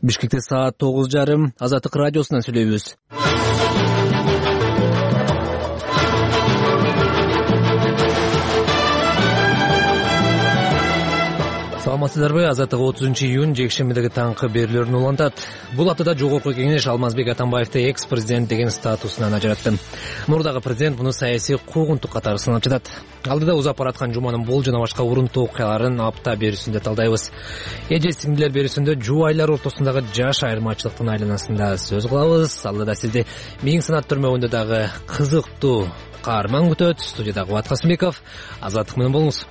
Бишкекте саат 9:30 Азаттык радиосунан сүйлөйбүз. Саламатсыздарбы? Азаттык 30-июнь жекшембидеги таңкы берүүлөрүн улантат. Бул аптада Жогорку Кеңеш Алмазбек Атамбаевди экс-президент деген статусунан ажыратты. Мурдагы президент муну саясий куугунтук катары санап жатат. Алдыда узап бараткан жуманын бул жана башка урунтуу окуяларын апта берүүсүндө талдайбыз. Эже-сиңдилер берүүсүндө жубайлар ортосундагы жаш айырмачылыктын айланасында сөз кылабыз. Алдыда сизди Миң санат түрмөгүндө дагы кызыктуу каарман күтөт. Студиядагы Кубат Касымбеков. Азаттык менен болуңуз.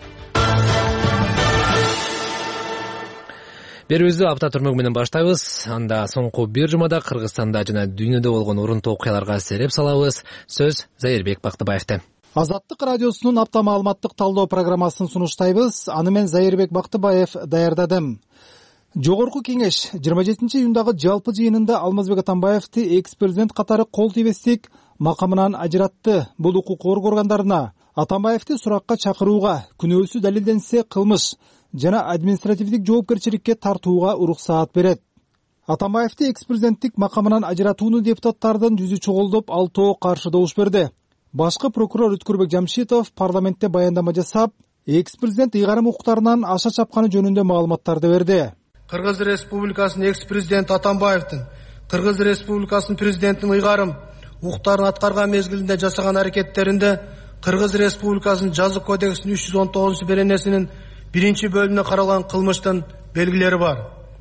Берүүбүздү апта түрмөгү менен баштайбыз. Анда соңку бир жумада Кыргызстанда жана дүйнөдө болгон урунтуу окуяларга сереп салабыз. Сөз Зайырбек Бактыбаевде. Азаттык радиосунун апта маалыматтык талдоо программасын сунуштайбыз. Аны мен Зайырбек Бактыбаев даярдадым. Жогорку Кеңеш 27-июндагы жалпы жыйынында Алмазбек Атамбаевди экс-президент катары кол тийбестик макамынан ажыратты. Бул укук органдарына Атамбаевди суракка чакырууга, күнөөсү далилденсе кылмыш жана административдик жоопкерчиликке тартууга уруксаат берет. Атамбаевди экс-президенттик макамынан ажыратууну депутаттардын жүзү чогулдуп, 6 каршы добуш берди. Башкы прокурор Өткүрбек Жамшитов парламентте баяндама жасап, экс-президент ыйгарым укуктарынан аша чапканы жөнүндө маалыматтарды берди. Кыргыз Республикасынын экс-президенти Атамбаевдин Кыргыз Республикасынын президентинин ыйгарым укуктарын аткарган мезгилинде жасаган аракеттеринде Кыргыз Республикасынын жазык кодексинин 319-беренесинин 1-бөлүмүнө каралган кылмыштын белгилери бар.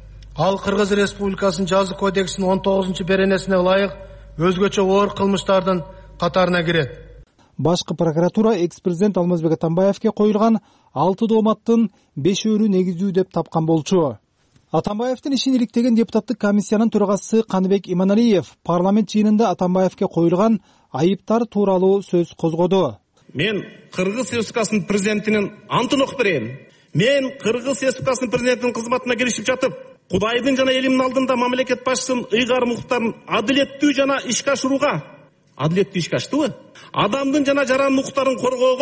Ал Кыргыз Республикасынын жазык кодексинин 19-беренесине ылайык өзгөчө оор кылмыштардын катарына кирет. Башкы прокуратура экс-президент Алмазбек Атамбаевге коюлган 6 дооматтын 5-өрү негиздүү деп тапкан болчу. Атамбаевдин ишин иликтеген депутаттык комиссиянын төрагасы Каныбек Иманалиев парламент жыйынында Атамбаевге коюлган айыптар тууралуу сөз козгоду. Мен Кыргыз Республикасынын президентинин антын окуп берейин. Мен Кыргыз Республикасынын президентинин кызматына киришип жатып, Кудайдын жана элимдин алдында мамлекет башчысынын ыйгарым укуктарын адилеттүү жана ишке ашырууга, адилеттүү ишке аштыбы? Адамдын жана жарандын укуктарын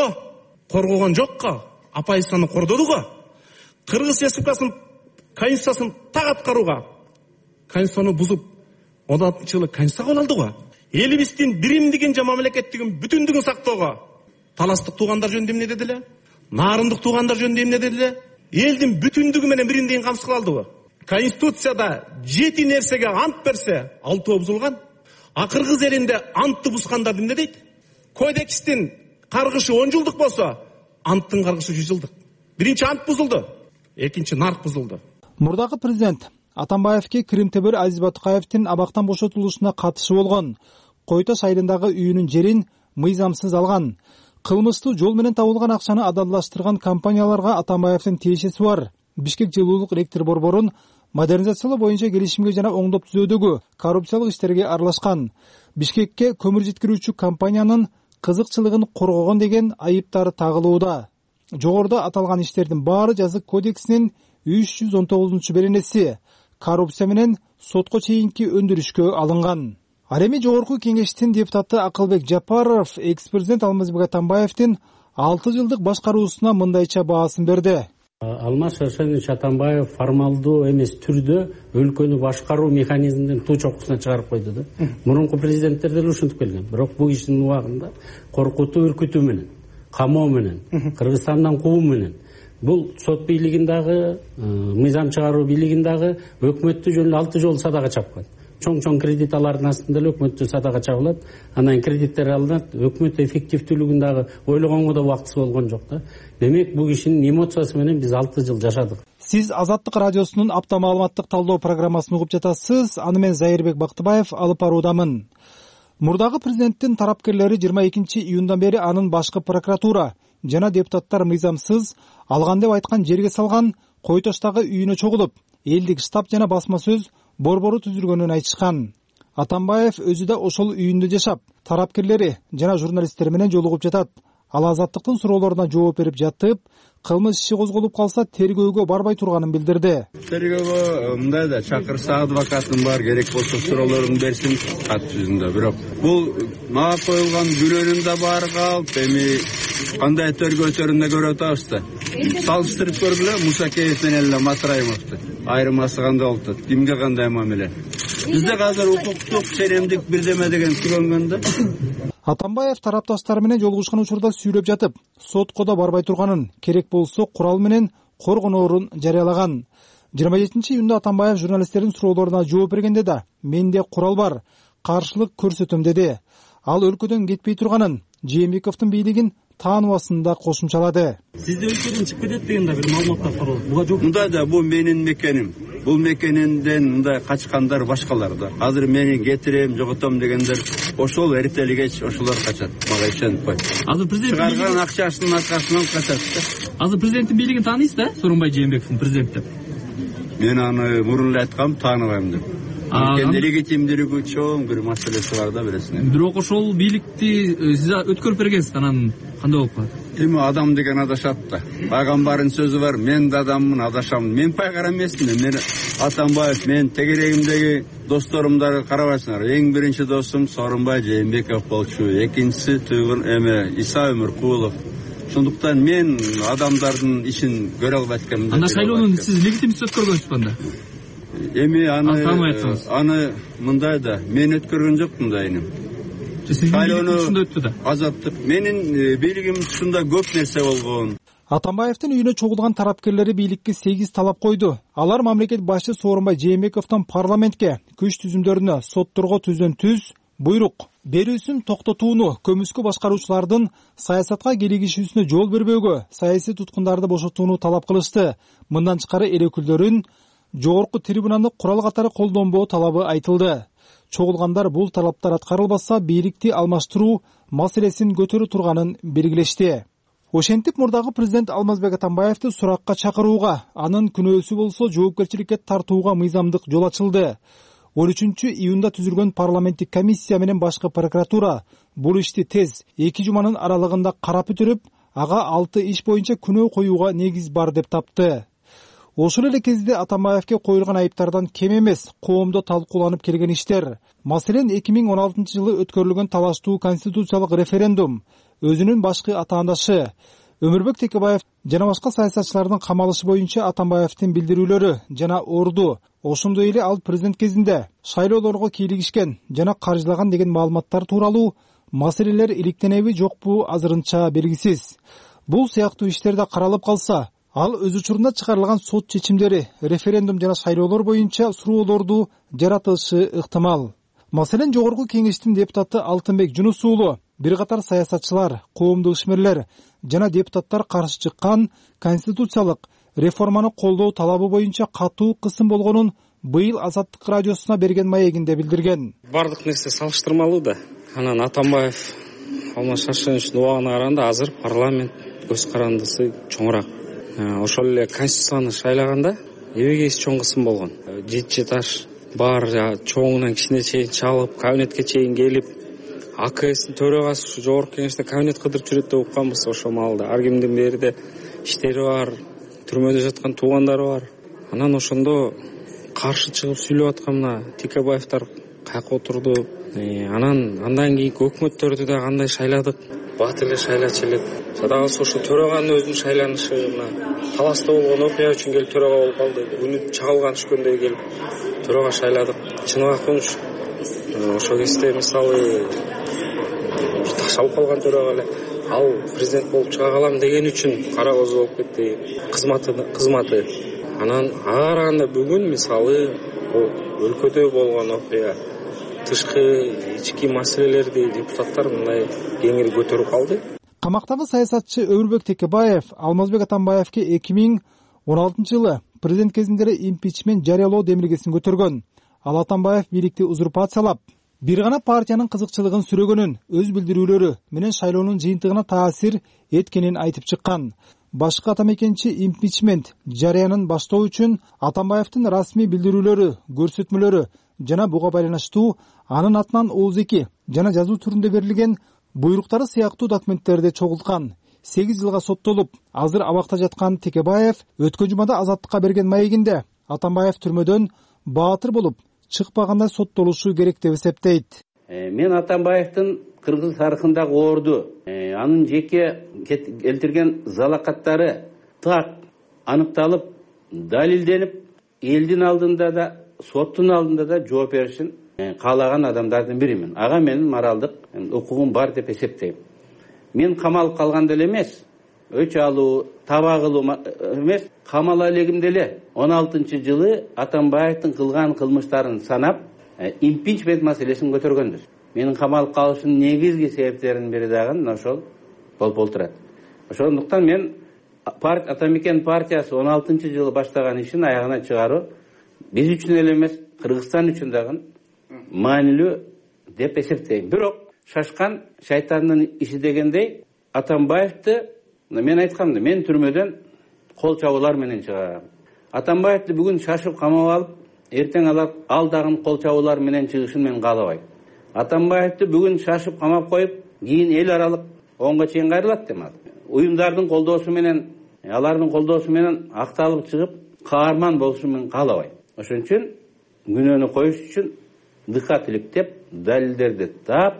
коргогон жокко, оппозицияны кордодуго. Кыргыз Республикасынын конституциясын так аткарууга, конституцияны бузуп, 16-жылы конституция кабыл алдыго. Элибиздин биримдигин жана мамлекеттигин бүтүндүгүн сактоого таластык туугандар жөнүндө эмне дедиле? Нарындык туугандар жөнүндө эмне дедиле? Элдин бүтүндүгү менен биримдигин камсыз кылалдыбы? Конституцияда 7 нерсеге ант берсе, 6 бузулган. А кыргыз элинде антты бузгандар эмне дейт? Кодекстин каргышы 10 жылдык болсо, анттын каргышы 100 жылдык. Биринчи ант бузулду, экинчи нарк бузулду. Мурдагы президент Атамбаевге Кирим-Тебир Азиз Батукаевдин абактан бошотулушуна катышы болгон. Койтош айылындагы үйүнүн жерин мыйзамсыз алган. Кылмыштуу жол менен табылган акчаны адалдаштырган компанияларга Атамбаевдин тиешеси бар. Бишкек жылуулук электр борборун модернизациялоо боюнча келишимге жана оңдоп түзүүдөгү коррупциялык иштерге аралашкан. Бишкекке көмүр жеткирүүчү компаниянын кызыкчылыгын коргогон деген айыптары тагылууда. Жогоруда аталган иштердин баары жазык кодексинин 319-беренеси коррупция менен сотко чейинки өндүрүшкө алынган. Ал эми Жогорку Кеңештин депутаты Акылбек Жапаров экс-президент Алмазбек Атамбаевдин 6 жылдык башкаруусуна мындайча баасын берди. Алмаз Шаршенович Атамбаев формалдуу эмес түрдө өлкөнү башкаруу механизмдин туу чокусуна чыгарып койду да. Мурунку президенттер деле ушинтип келген. Бирок бул кишинин убагында коркутуу, үркүтүү менен, камоо менен, Кыргызстандан куу менен, бул сот бийлигиндагы, мыйзам чыгаруу бийлигиндагы өкмөттү жөн 6 жолу садага чапкан. Чоң кредит алардын астында эле өкмөттү садага чабылат, анан кредиттер алынат, өкмөт эффективдүүлүгүндагы ойлогонго да убактысы болгон жок да. Демек бул кишинин эмоциясы менен биз 6 жыл жашадык. Сиз Азаттык радиосунун апта маалыматтык талдоо программасын угуп жатасыз. Аны мен Зайырбек Бактыбаев алып баруудамын. Мурдагы президенттин тарапкерлери 22-июндан бери анын башкы прокуратура жана депутаттар мыйзамсыз алган деп айткан жерге салган Койтоштагы үйүнө чогулуп, элдик штаб жана басма сөз борбору түзүлгөнүн айтышкан. Атамбаев өзү да ошол үйүндө жашап, тарапкерлери жана журналисттер менен жолугуп жатат. Ал Азаттыктын суроолоруна жооп берип жатып, кылмыш иши козголуп калса тергөөгө барбай турганын билдирди. Тергөөгө мындай да чакырса адвокатым бар, керек болсо суроолорун берсин кат жүзүндө. Бирок бул мага коюлган бирөөнүн да баары калп, эми кандай тергөө өтөрүн да көрүп атабыз да. Салыштырып көргүлө Мусакеев менен эле Матраимовду. айырмасы кандай болуп атат, кимге кандай мамиле? Бизде азыр укуктук серемдик бирдеме деген түгөнгөн да. Атамбаев тарапташтары менен жолугушкан учурда сүйлөп жатып, сотко да барбай турганын, керек болсо курал менен коргоноорун жарыялаган. 27-июнда Атамбаев журналисттердин суроолоруна жооп бергенде да менде курал бар, каршылык көрсөтөм деди. Ал өлкөдөн кетпей турганын, Жээнбековдун бийлигин тааныбасын кошумчалады. Сизде өлкөдөн чыгып кетет деген да бир маалыматтар бар. Буга жооп. Мындай да бул менин мекеним. Бул мекенинден мындай качкандар башкалар да. Азыр мени кетирем, жоготом дегендер ошол эртели кеч ошолор качат. Мага ишенип кой. Азыр президент чыгарган акчасынын аркасынан качат да. Азыр президенттин бийлигин тааныйсыз да? Сооронбай Жээнбековдун президент деп. Мен аны мурун эле айткам, тааныбайм деп. Анткени легитимдүүлүгү чоң бир маселеси бар да бересине. Бирок ошол бийликти сиз өткөрүп бергенсиз, анан кандай болуп калат? Эми адам деген адашат да. Пайгамбардын сөзү бар, мен да адаммын, адашам. Мен пайгамбар эмесмин. Мен Атамбаев, мен тегерегимдеги досторумду карабайсыңар. Эң биринчи досум Сооронбай Жээнбеков болчу, экинчиси Иса Өмүркулов. Ошондуктан мен адамдардын ишин көрө албайт экенмин. Анда шайлоонун сиз легитимдүү өткөргөнсүзбү анда? Эми аны мындай да, мен өткөргөн жокмун да эми. Шайлоону азаттык. Менин бийлигим ушунда көп нерсе болгон. Атамбаевдин үйүнө чогулган тарапкерлери бийликке 8 талап койду. Алар мамлекет башчы Сооронбай Жээнбековдон парламентке, күч түзүмдөрүнө, сотторго түз буйрук берүүсүн токтотууну, көмүскө башкаруучулардын саясатка кийлигишүүсүнө жол бербөөгө, саясий туткундарды бошотууну талап кылышты. Мындан тышкары эл өкүлдөрүн жогорку трибунаны курал катары колдонбоо талабы айтылды. Чогулгандар бул талаптар аткарылбаса бийликти алмаштыруу маселесин көтөрө турганын белгилешти. Ошентип мурдагы президент Алмазбек Атамбаевди суракка чакырууга, анын күнөөсү болсо жоопкерчиликке тартууга мыйзамдык жол ачылды. 13-июнда түзүлгөн парламенттик комиссия менен башкы прокуратура бул ишти тез 2 жуманын аралыгында карап өтүрүп, ага 6 иш боюнча күнөө коюуга негиз бар деп тапты. Ошол эле кезде Атамбаевге коюлган айыптардан кем эмес коомдо талкууланып келген иштер. Маселен 2016-жылы өткөрүлгөн талаштуу конституциялык референдум, өзүнүн башкы атаандашы Өмүрбек Текебаев жана башка саясатчылардын камалышы боюнча Атамбаевдин билдирүүлөрү жана орду, ошондой эле ал президент кезинде шайлоолорго кийлигишкен жана каржылаган деген маалыматтар тууралуу маселелер иликтенеби жокпу азырынча белгисиз. Бул сыяктуу иштер да каралып калса, ал өз учурунда чыгарылган сот чечимдери референдум жана шайлоолор боюнча суроолорду жаратышы ыктымал. Маселен жогорку кеңештин депутаты Алтынбек Жунус уулу бир катар саясатчылар, коомдук ишмерлер жана депутаттар каршы чыккан конституциялык реформаны колдоо талабы боюнча катуу кысым болгонун быйыл Азаттык радиосуна берген маегинде билдирген. Бардык нерсе салыштырмалуу да. Анан Атамбаев Алмаз Шаршеновичтин убагына караганда азыр парламент көз карандысы чоңураак. Ошол эле конституцияны шайлаганда эбегейси чоң кысым болгон. 7 этаж бар, чоңунан кичине чейин чалып, кабинетке чейин келип, АКСтин төрагасы ушу жогорку кеңеште кабинет кыдырып жүрөт деп укканбыз ошол маалда. Ар кимдин берде иштери бар, түрмөдө жаткан туугандары бар. Анан ошондо каршы чыгып сүйлөп аткан мына Текебаевдер каяка отурду. Андан кийинки өкмөттөрдү да кандай шайладык, бат эле шайлачу элек. Жада калса ошо төраганын өзүнүн шайланышы мына таласта болгон окуя үчүн келип төрага болуп калды. Үнү чагылган түшкөндөй келип төрага шайладык. Чыныгы акынч ошол кезде мисалы ташалып калган төрага эле ал президент болуп чыга калам деген үчүн кара көз болуп кетти. Кызматы. Анан ага караганда бүгүн мисалы өлкөдө болгон окуя, тышкы ички маселелерди депутаттар мындай кеңири көтөрүп алды. Камактагы саясатчы Өмүрбек Текебаев Алмазбек Атамбаевге 2016-жылы президент кезинде импичмент жарыялоо демилгесин көтөргөн. Ал Атамбаев бийликти узурпациялап, бир гана партиянын кызыкчылыгын сүрөгөнүн өз билдирүүлөрү менен шайлоонун жыйынтыгына таасир эткенин айтып чыккан. Башкы атамекенчи импичмент жарыянын баштоо үчүн Атамбаевдин расмий билдирүүлөрү, көрсөтмөлөрү жана буга байланыштуу анын атынан ооз-2 жана жазуу түрүндө берилген буйруктары сыяктуу документтерди чогулткан. 8 жылга соттолуп, азыр абакта жаткан Текебаев өткөн жумада Азаттыкка берген маегинде Атамбаев түрмөдөн баатыр болуп чыкпагандай соттолушу керек деп эсептейт. Мен Атамбаевдин кыргыз тарыхындагы орду, анын жеке келтирген залакаттары так аныкталып, далилденип, элдин алдында да, соттун алдында да жооп беришин каалаган адамдардын биримин. Ага менин моралдык укугум бар деп эсептейм. Мен камалып калган деле эмес, өч алуу, таба кылуу эмес, камала элегим деле 16-жылы Атамбаевдин кылган кылмыштарын санап, импичмент маселесин көтөргөнбүз. Менин камалып калышымдын негизги себептеринин бири дагы ошол болуп турат. Ошондуктан мен Атамекен партиясы 16-жылы баштаган ишин аягына чыгаруу биз үчүн эле эмес, Кыргызстан үчүн дагы маанилүү деп эсептейм. Бирок шашкан шайтандын иши дегендей, Атамбаевди мен айткам да, мен түрмөдөн кол чабуулар менен чыгам. Атамбаевди бүгүн шашып камап алып, эртең ал дагы кол чабуулар менен чыгышын мен каалабайм. Атамбаевди бүгүн шашып камап коюп, кийин эл аралык оңго чейин кайрылат деп атам. Уюмдардын колдоосу менен, алардын колдоосу менен акталып чыгып, каарман болушун мен каалабайм. Ошон үчүн күнөөнү коюш үчүн дыкат иликтеп, далилдерди таап,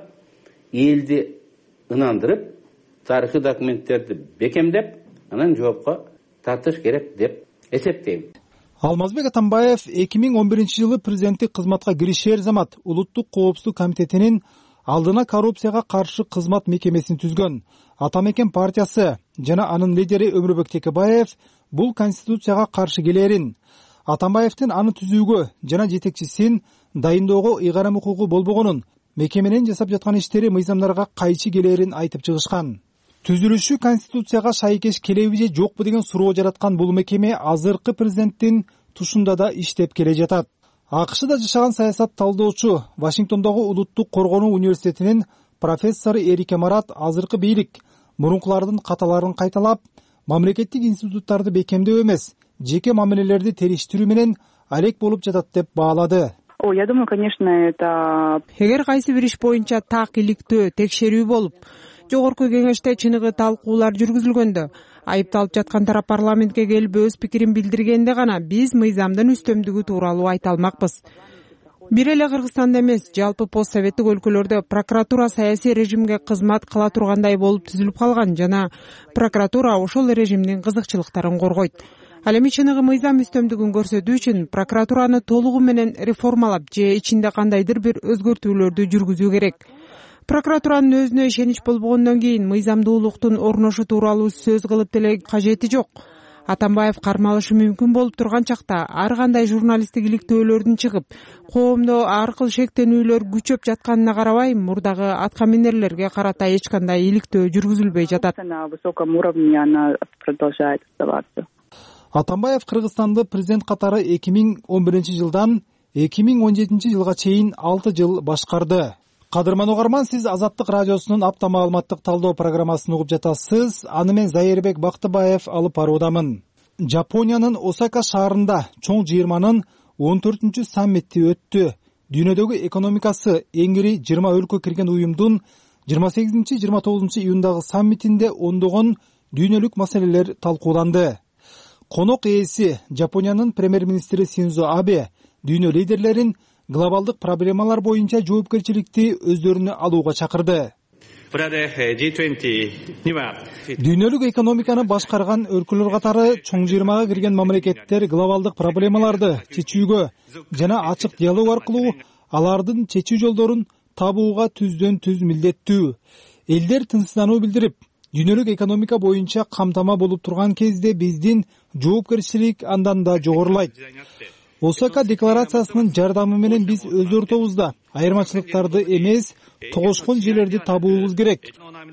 элди ынандырып, тарыхый документтерди бекемдеп, анан жоопко тартыш керек деп эсептейм. Алмазбек Атамбаев 2011-жылы президенттик кызматка киришер замат Улуттук коопсуздук комитетинин алдына коррупцияга каршы кызмат мекемесин түзгөн. Атамекен партиясы жана анын лидери Өмүрбек Текебаев бул конституцияга каршы келерин, Атамбаевдин аны түзүүгө жана жетекчисин дайындоого ыйгарым укугу болбогонун, мекеменин жасап жаткан иштери мыйзамдарга кайчы келерин айтып чыгышкан. Түзүлүшү конституцияга шайкеш келеби же жокпу деген суроо жараткан бул мекеме азыркы президенттин тушунда да иштеп келе жатат. АКШда жашаган саясат талдоочу, Вашингтондогу Улуттук коргонуу университетинин профессору Эрике Марат азыркы бийлик мурункулардын каталарын кайталап, мамлекеттик институттарды бекемдөө эмес, жеке мамилелерди териштирүү менен алек болуп жатат деп баалады. Я думаю, конечно, это... Эгер кайсы бир иш боюнча так иликтөө, текшерүү болуп, жогорку кеңеште чыныгы талкуулар жүргүзүлгөндө, айыпталып жаткан тарап парламентке келип өз пикирин билдиргенде гана биз мыйзамдын үстөмдүгү тууралуу айта алмакпыз. Бир эле Кыргызстанда эмес, жалпы пост советтик өлкөлөрдө прокуратура саясий режимге кызмат кыла тургандай болуп түзүлүп калган жана прокуратура ошол режимдин кызыкчылыктарын коргойт. Ал эми чыныгы мыйзам үстөмдүгүн көрсөтүү үчүн прокуратураны толугу менен реформалап же ичинде кандайдыр бир өзгөртүүлөрдү жүргүзүү керек. Прокуратуранын өзүнө ишенич болбогондон кийин мыйзамдуулуктун орношу тууралуу сөз кылып деле кажети жок. Атамбаев кармалышы мүмкүн болуп турган чакта ар кандай журналисттик иликтөөлөрдүн чыгып, коомдо ар кыл шектенүүлөр күчөп жатканына карабай, мурдагы аткаминерлерге карата эч кандай иликтөө жүргүзүлбөй жатат. На высоком уровне она продолжает оставаться. Атамбаев Кыргызстанды президент катары 2011-жылдан 2017-жылга чейин 6 жыл башкарды. Кадырман угарман, сиз Азаттык радиосунун апта маалыматтык талдоо программасын угуп жатасыз. Аны мен Зайырбек Бактыбаев алып баруудамын. Жапониянын Осака шаарында чоң 20-нын 14-чү саммити өттү. Дүйнөдөгү экономикасы эң ири 20 өлкө кирген уюмдун 28-29 июндагы саммитинде ондогон дүйнөлүк маселелер талкууланды. Конок ээси Жапониянын премьер-министри Синдзо Абе дүйнө лидерлерин глобалдык проблемалар боюнча жоопкерчиликти өздөрүнө алууга чакырды. Дүйнөлүк экономиканы башкарган өлкөлөр катары чоң 20га кирген мамлекеттер глобалдык проблемаларды чечүүгө жана ачык диалог аркылуу алардын чечүү жолдорун табууга түздөн түз милдеттүү. Элдер тынчсыздануу билдирип, дүйнөлүк экономика боюнча камтама болуп турган кезде биздин жоопкерчилик андан да жогорулайт. Осака декларациясынын жардамы менен биз өз ортобузда айырмачылыктарды эмес, тогошкон жерлерди табуубуз керек.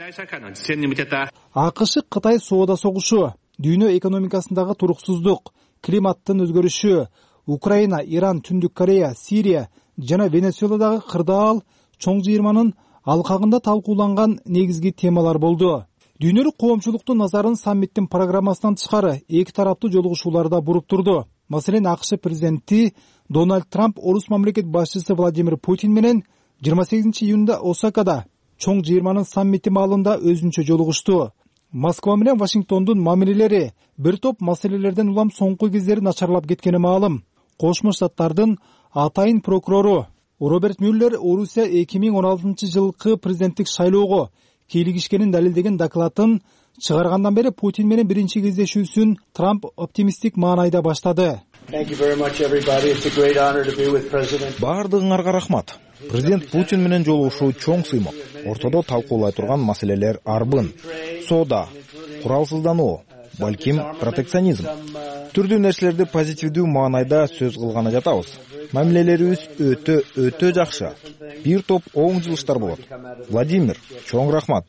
АКШ-Кытай соода согушу, дүйнө экономикасындагы туруксуздук, климаттын өзгөрүшү, Украина, Иран, Түндүк Корея, Сирия жана Венесуэладагы кырдаал чоң 20-нын алкагында талкууланган негизги темалар болду. Дүйнөлүк коомчулуктун назарын саммиттин программасынан тышкары эки тараптуу жолугушууларда буруп турду. Маселен, АКШ президенти Дональд Трамп орус мамлекет башчысы Владимир Путин менен 28 июнда Осакада чоң 20-нын саммити маалында өзүнчө жолугушту. Москва менен Вашингтондун мамилелери бир топ маселелерден улам соңку кездери начарлап кеткени маалым. Кошмо Штаттардын атайын прокурору Роберт Мюллер Орусия 2016-жылкы президенттик шайлоого кийлигишкенин далилдеген докладын чыгаргандан бери Путин менен биринчи кездешүүсүн Трамп оптимисттик маанайда баштады. Баардыгыңарга рахмат. Президент Путин менен жолугушуу чоң сыймок. Ортодо талкуулай турган маселелер арбын: соода, куралсыздануу, балким протекционизм. Түрдүү нерселерди позитивдүү маанайда сөз кылганы жатабыз. Мамилелерибиз өтө жакшы. Бир топ оң жылыштар болот. Владимир, чоң рахмат.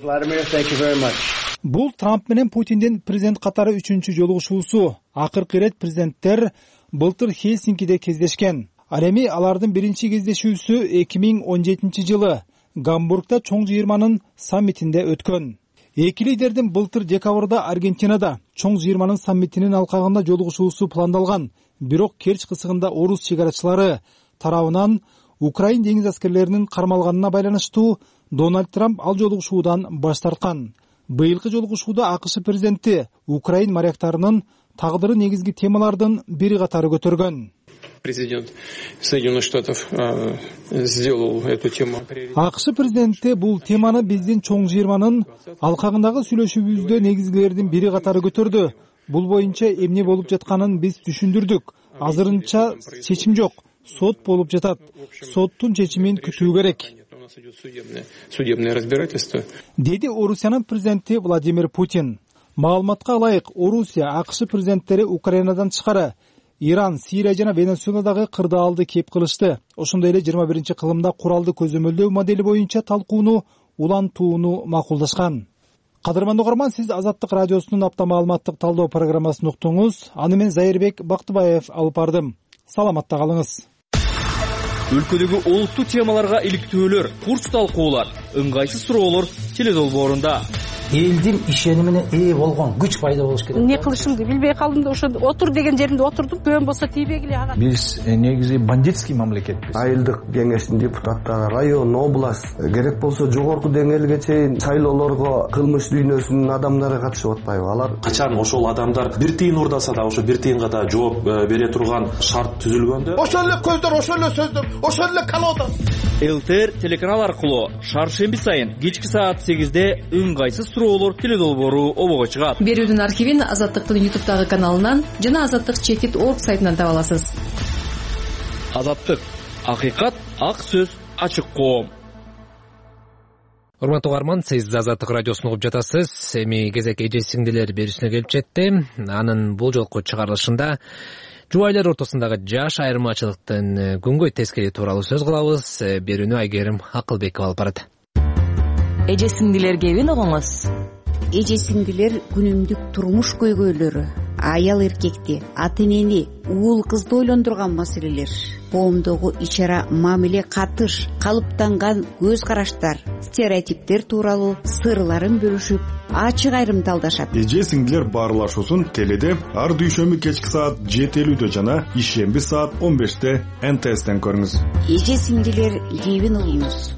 Бул Трамп менен Путиндин президент катары 3-чү жолугушуусу. Акыркы ирет президенттер былтыр Хельсинкиде кездешкен. Ал эми алардын биринчи кездешүүсү 2017 жылы Гамбургда чоң жыйырманын саммитинде өткөн. Эки лидердин былтыр декабрда Аргентинада чоң жыйырманын саммитинин алкагында жолугушуусу пландалган. Бирок Керч кысыгында орус чегарачылары тарабынан Украин деңиз аскерлеринин кармалганына байланыштуу Дональд Трамп ал жолугушуудан баш тарткан. Быйылкы жолугушууда АКШ президенти Украин моряктарынын тагдыры негизги темалардын бири катары көтөргөн. Президент Соединенных Штатов сделал эту тему. АКШ президенти бул теманы биздин чоң жыйырманын алкагындагы сүйлөшүүбүздө негизгилердин бири катары көтөрдү. Бул боюнча эмне болуп жатканын биз түшүндүрдүк. Азырынча чечим жок. Сот болуп жатат. Соттун чечимин күтүү керек. Судебное разбирательство. Деди Орусиянын президенти Владимир Путин. Маалыматка ылайык, Орусия, АКШ президенттери Украинадан тышкары Иран, Сирия жана Венесуэладагы кырдаалды кеп кылышты. Ошондой эле 21-кылымда куралды көзөмөлдөө модели боюнча талкууну улантууну макулдашкан. Кадырман угарман, сиз Азаттык радиосунун апта маалыматтык талдоо программасын уктуңуз. Аны мен Зайырбек Бактыбаев алып бардым. Саламатта калыңыз. Өлкөдөгү олуттуу темаларга иликтөөлөр, курс талкуулар, ыңгайсыз суроолор теледолбоорунда. Элдин ишенимине ээ болгон күч пайда болуш керек. Не кылышымды билбей калдым да ошо отур деген жеримде отурдум. Көбөн болсо тийбегиле ага. Биз негизи бандитский мамлекетпиз. Айылдык кеңештин депутаттары, район, область, керек болсо жогорку деңгээлге чейин шайлоолорго кылмыш дүйнөсүнүн адамдары катышып атпайбы? Алар качан ошол адамдар бир тыйын урдаса да ошо бир тыйынга да жооп бере турган шарт түзүлгөндө, ошол эле көздөр, ошол эле сөздөр, ошол эле колода. ЛТР телеканал аркылуу шаршемби сайын кечки саат 8-де ыңгайсыз суроолор теледолбоору обого чыгат. Берүүдүн архивин Азаттыктын YouTube'дагы каналынан жана azattik.org сайтынан таба аласыз. Азаттык, акыйкат, ак сөз, ачык коом. Урматтуу угарман, сиз Азаттык радиосун угуп жатасыз. Эми кезек эже сиңдилер берүүсүнө келип жетти. Анын бул жолку чыгарылышында жубайлар ортосундагы жаш айырмачылыктын күнгөй тескери тууралуу сөз кылабыз. Берүүнү Айгерим Акылбекова алып барат. Эже сиңдилер кебин угуңуз. Эже сиңдилер күнүмдүк турмуш көйгөйлөрү, аял эркекти, ата энени, уул кызды ойлондурган маселелер, коомдогу ичара мамиле катыш, калыптанган көз караштар, стереотиптер тууралуу сырларын бөлүшүп, ачык айрымдалдашат. Эже сиңдилер баарлашуусун теледе ар дүйшөмбү кечки саат 7:50 жана ишемби саат 15-те НТСтен көрүңүз. Эже сиңдилер кебин угуңуз.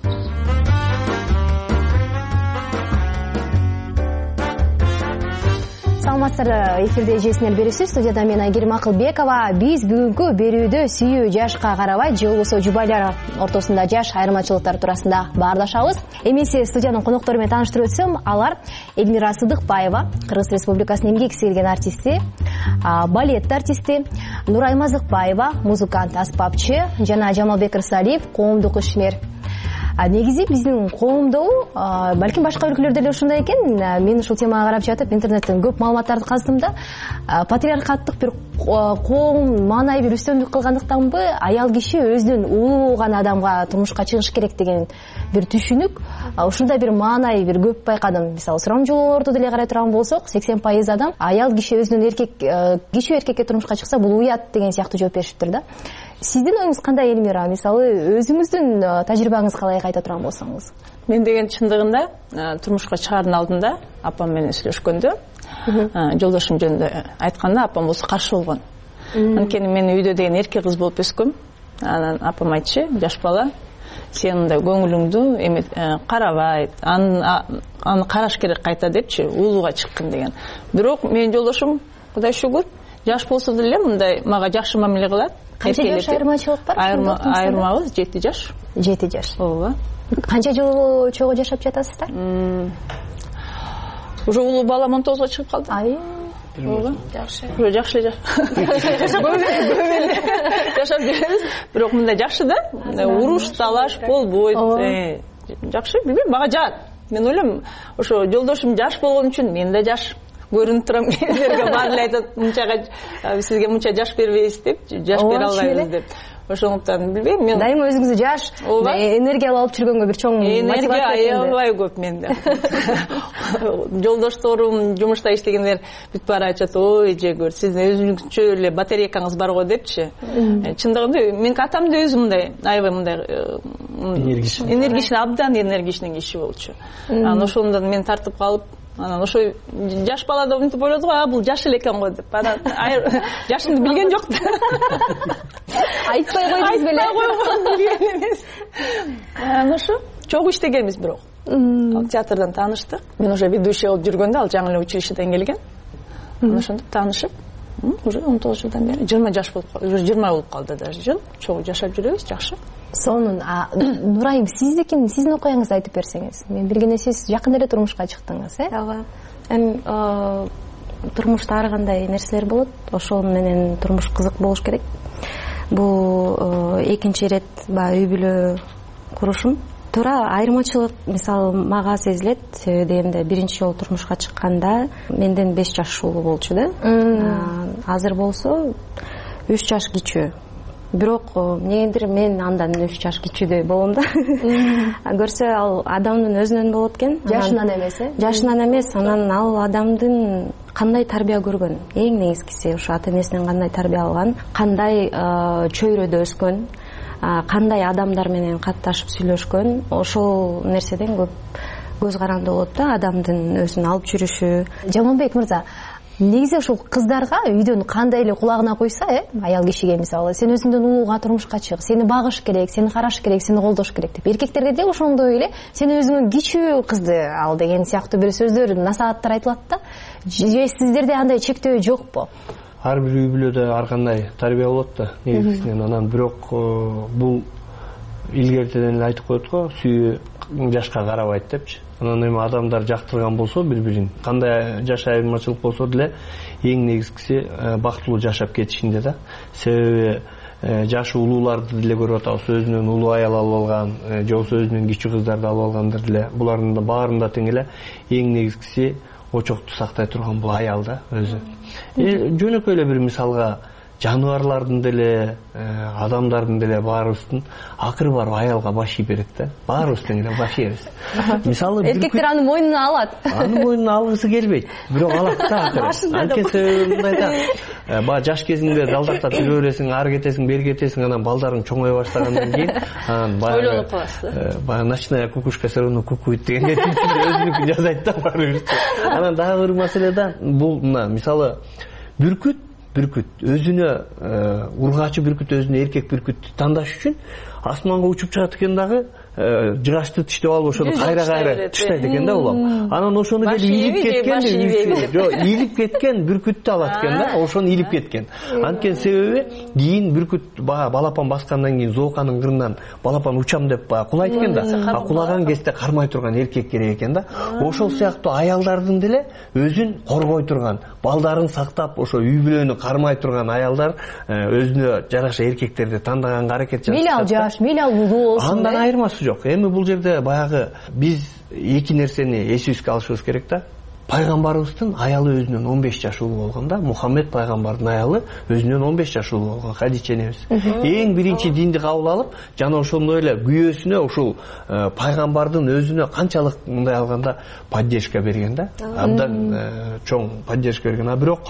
Саламатсыздар, эфирде эже сиңдилер берүүсү, студияда мен Айгерим Акылбекова. Биз бүгүнкү берүүдө сүйүү жашка карабай же болбосо жубайлар ортосунда жаш айырмачылыктар туурасында баардашабыз. Эмесе студиянын коноктору менен тааныштырып өтсөм, алар Элмира Сыдыкбаева, Кыргыз Республикасынын эмгек сиңирген артисти, балет артисти, Нурай Мазыкбаева, музыкант, аспапчы жана Жамалбек Рысалиев, коомдук ишмер. Негизи биздин коомдо, балким башка өлкөлөрдө эле ушундай экен. Мен ушул темага карап жатып интернеттен көп маалыматтарды каздым да, патриархаттык бир коом маанай бир үстөмдүк кылгандыктанбы, аял киши өзүнүн уулу болгон адамга турмушка чыгыш керек деген бир түшүнүк, ушундай бир маанай бир көп байкадым. Мисалы, сурамжылоолорду деле карай турган болсок, 80% адам аял киши өзүнүн киши эркекке турмушка чыкса бул уят деген сыяктуу жооп беришиптир да. Сиздин оюңуз кандай, Элмира? Мисалы, өзүңүздүн тажрыйбаңыз калай айта турган болсоңуз? Мен деген чындыгында турмушка чыгаардын алдында апам менен сүйлөшкөндө, жолдошум жөнүндө айтканда апам болсо каршы болгон. Анткени мен үйдө деген эркек кыз болуп өскөм. Анан апам айтчы, жаш бала, сен мындай көңүлүңдү карабай, аны караш керек кайта депчи, уулууга чыккын деген. Бирок менин жолдошум, Кудай шүгүр, жаш болсо деле мындай мага жакшы мамиле кылат. Канча жаш айырмачылык бар? Айырмабыз 7 жаш. 7 жаш. Ооба. Канча жыл чогуу жашап жатасыздар? Уже улуу балам 19го чыгып калды. жакшы жакшы жашап жүрөбүз, бирок мындай жакшы да, уруш талаш болбойт. Жакшы, билбейм, мага жаат. Мен ойлойм, ошо жолдошум жаш болгон үчүн мен да жаш көрүнүп турам. Кээдерге баары эле айтат, мынчага сизге мынча жаш бербейбиз деп, жаш бере албайбыз деп. Ошондуктан билбейм, мен дайыма өзүңүздү жаш, энергия алып жүргөнгө бир чоң энергия аябай көп менде. Жолдошторум, жумушта иштегендер бүт баары айтат, ой жегөр, сиздин өзүңүзчө эле батарейкаңыз бар го депчи. Чындыгында менин атам да өзү мындай, аябай мындай энергичный, абдан энергичный киши болчу. Анан ошондон мен тартып калып, анан ошо жаш бала да мынтип ойлоду го, бул жаш эле экен го деп. Анан жашымды билген жок да. Айтпай койдуңуз беле. Билген эмес. Анан ошо чогуу иштегенбиз бирок. Ал театрдан тааныштык. Мен уже ведущий болуп жүргөндө ал жаңы эле училищеден келген. Анан ошондо таанышып, уже 19 жылдан бери 20 жаш болуп калды. Уже 20 болуп калды даже жыл. Чогуу жашап жүрөбүз, жакшы. Сонун, Нурайым, сиздин окуяңызды айтып берсеңиз. Мен билгенде сиз жакында эле турмушка чыктыңыз, Ооба. Эми турмушта ар кандай нерселер болот. Ошол менен турмуш кызык болуш керек. Бул экинчи ирет үй бүлө курушум. Туура айырмачылык мисалы мага сезилет. Себеби дегенде биринчи жолу турмушка чыкканда менден 5 жаш улуу болчу да. Азыр болсо 3 жаш кичүү. Бирок эмнегедир мен андан 3 жаш кичүүдөй болом да. Көрсө ал адамдын өзүнөн болот экен. Жашынан эмес, Жашынан эмес, анан ал адамдын кандай тарбия көргөн. Эң негизгиси ошо ата энесинен кандай тарбия алган, кандай чөйрөдө өскөн, кандай адамдар менен катташып сүйлөшкөн, ошол нерседен көп көз каранды болот да, адамдын өзүн алып жүрүшү. Жаманбек мырза, негизи ушул кыздарга үйдөн кандай эле кулагына койсо, аял кишиге мисалы, сен өзүңдөн улууга турмушка чык, сени багыш керек, сени караш керек, сени колдош керек деп. Эркектерге де ошондой эле сен өзүңөн кичүү кызды ал деген сыяктуу бир сөздөр, насааттар айтылат да. Же сиздерде андай чектөө жокпу? Ар бир үй бүлөдө ар кандай тарбия болот да, негизинен. Анан бирок бул илгертеден эле айтып коет го, сүйүү жашка карабайт депчи. Анан эми адамдар жактырган болсо бири-бирин, кандай жаш айырмачылык болсо деле эң негизгиси бактылуу жашап кетишинде да. Себеби жашы улууларды деле көрүп атабыз, өзүнөн улуу аял алып алган, же болбосо өзүнөн кичүү кыздарды алып алгандар деле, булардын да баарында тең эле эң негизгиси очокту сактай турган бул аял да өзү. Жөнөкөй эле бир мисалга жаныбарлардын деле, адамдардын деле баарыбыздын акыры барып аялга баш ийип берет да. Баарыбыз тең эле баш ийебиз. Мисалы эркектер аны мойнуна алат. Аны мойнуна алгысы келбейт, бирок алат да акыры. Анткени себеби мындай да. Баа жаш кезиңде далдактап жүрө бересиң, ары кетесиң, бери кетесиң, анан балдарың чоңой баштагандан кийин анан ойлонуп каласыз. Баягы ночная кукушка все равно кукует дегенде өзүнүкүн жасайт да баарыбыз. Анан дагы бир маселе да, бул мисалы бүркүт өзүнө ургачы бүркүт, өзүнө эркек бүркүттү тандаш үчүн асманга учуп чыгат экен дагы, жыгачты тиштеп алып ошону кайра тыштайт экен да улам. Анан ошону келип илип кеткен бүркүттү алат экен да, ошону илип кеткен. Анткени себеби кийин бүркүт балапан баскандан кийин зооканын кырынан балапан учам деп кулайт экен да. А кулаган кезде кармай турган эркек керек экен да. Ошол сыяктуу аялдардын деле өзүн коргой турган, балдарын сактап, ошо үй бүлөнү кармай турган аялдар өзүнө жараша эркектерди тандаганга аракет жасашат. Мейлі ал жаш, мейлі ал улуу болсун. Андан айырмасы жок. Эми бул жерде баягы биз эки нерсени эсибизге алышыбыз керек да. Пайгамбарыбыздын аялы өзүнөн 15 жаш улуу болгондо, Мухаммед пайгамбардын аялы өзүнөн 15 жаш улуу болгон, Хадича энебиз. Эң биринчи динди кабыл алып, жана ошондой эле күйөөсүнө ушул пайгамбардын өзүнө канчалык мындай алганда поддержка берген да. Абдан чоң поддержка берген. А бирок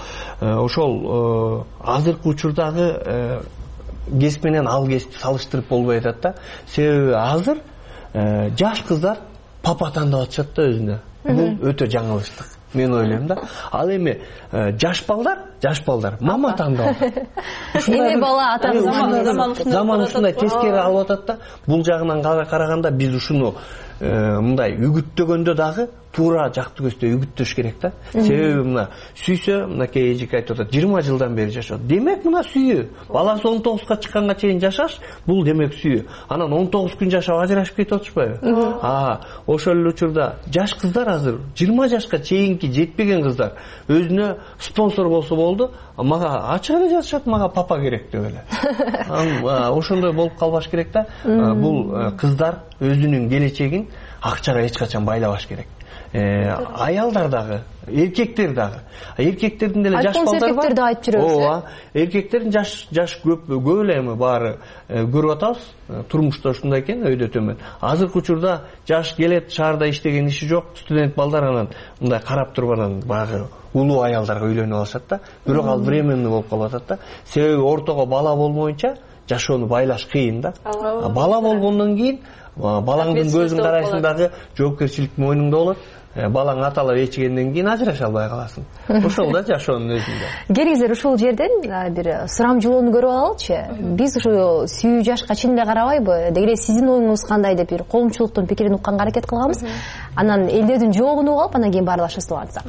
ошол азыркы учурдагы кесип менен ал кесипти салыштырып болбой атат да. Себеби азыр жаш кыздар папа тандап атышат да өзүнө. Бул өтө жаңылыштык, мен ойлойм да. Ал эми жаш балдар мама тандап атат. Эми бала атаны заман ушундай тескери алып атат да. Бул жагынан караганда биз ушуну мындай үгүттөгөндө дагы туура жакты көздөй үгүттөш керек да. Себеби мына сүйсө, мынакей эжеке айтып атат, 20 жылдан бери жашады. Демек мына сүйүү. Баласы 19га чыкканга чейин жашаш, бул демек сүйүү. Анан 19 күн жашап ажырашып кетип атышпайбы? Ошол эле учурда жаш кыздар азыр 20 жашка чейинки жетпеген кыздар өзүнө спонсор болсо болду, мага ачык эле жазышат, мага папа керек деп эле. Ошондой болуп калбаш керек да. Бул кыздар өзүнүн келечегин акчага эч качан байлабаш керек. Аялдар дагы, эркектер дагы. Эркектердин деле жаш балдар бар. Эркектерди айтып жүрөбүз. Эркектердин жаш көп эле эми баары көрүп атабыз. Турмушта ушундай экен, өйдө төмөн. Азыркы учурда жаш келет, шаарда иштеген иши жок, студент балдар анан мындай карап туруп анан багы улуу аялдарга үйлөнүп алышат да. Бирок ал временный болуп калып атат да. Себеби ортого бала болмоюнча жашоону байлаш кыйын да. Бала болгондон кийин балаңдын көзүн карайсың дагы, жоопкерчилик мойнуңда болот. Балаң аталап ичкенден кийин ажыраша албай каласың. Ошол да жашоонун өзүндө. Келиңиздер ушул жерден бир сурамжылоону көрүп алалычы. Биз ушу сүйүү жашка чын эле карабайбы? Деги эле сиздин оюңуз кандай деп бир коомчулуктун пикирин укканга аракет кылганбыз. Анан элдердин жообун угуп алып, анан кийин баарлашыбызды улантсак.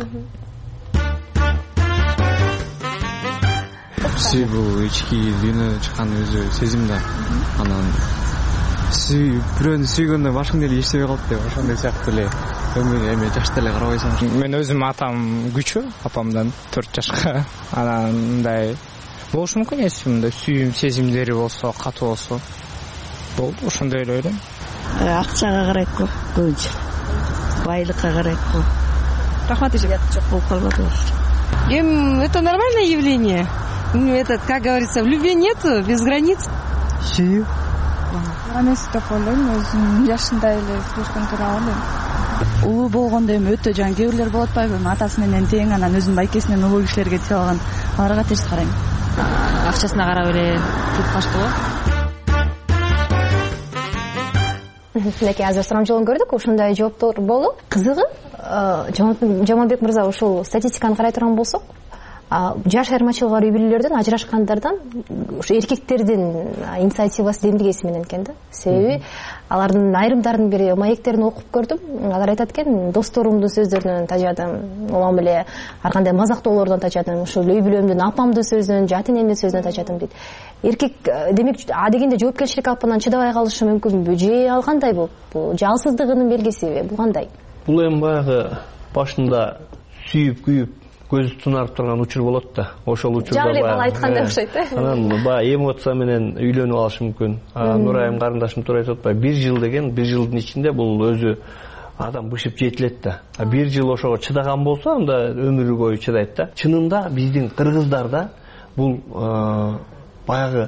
Сүйүү бул ички дүйнөгө чыккан өзү сезим да. Анан бирөөнү сүйгөндө башың деле иштебей калат деп, ошондой сыяктуу эле өмүр эме жашта эле карабайсың. Мен өзүм атам күчүү, апамдан 4 жашка. Анан мындай болушу мүмкүн, эсим мындай сүйүүм сезимдери болсо, катуу болсо. Болду, ошондой эле ойлойм. Акчага карайт го көбүнчө. Байлыкка карайт го. Рахмат эже. Жок болуп калбады. Это нормальное явление. Этот, как говорится, в любви нету без границ. Сүйүү. Эмес деп ойлойм, өзүм жашында эле сүйлөшкөн тууралуу элем. Улуу болгондо эми өтө жан кээ бирлер болот атпайбы? Атасы менен тең, анан өзүнүн байкесинен улуу кишилерге тие алган. Аларга терс карайм. Акчасына карап эле туруп калышты го. Мынакей азыр сурамжылоон көрдүк, ушундай жооптор болду. Кызыгы, Жаманбек мырза, ушул статистиканы карай турган болсок, жаш айырмачылыгы бар үй бүлөлөрдөн ажырашкандардан ушу эркектердин инициативасы демдигеси менен экен да. Себеби алардын айрымдарынын бир маектерин окуп көрдүм. Алар айтат экен, досторумдун сөздөрүнөн тажадым, улам эле ар кандай мазактоолордон тажадым, ушул үй бүлөмдүн апамдын сөзүнөн, ата энемдин сөзүнөн тажадым дейт. Эркек демек адегенде жоопкерчилик алып анан чыдабай калышы мүмкүнбү? Же ал кандай болуп? Бул жалсыздыгынын белгисиби? Бул кандай? Бул эми баягы башында сүйүп күйүп көз тунарып турган учур болот да. Ошол учурда жаңы эле бала айткандай окшойт да. Анан баягы эмоция менен үйлөнүп алышы мүмкүн. Нурайым карындашым туура айтып атпайбы? 1 жыл деген 1 жылдын ичинде бул өзү адам бышып жетилет да. 1 жыл ошого чыдаган болсо, анда өмүрү бою чыдайт да. Чынында биздин кыргыздарда бул баягы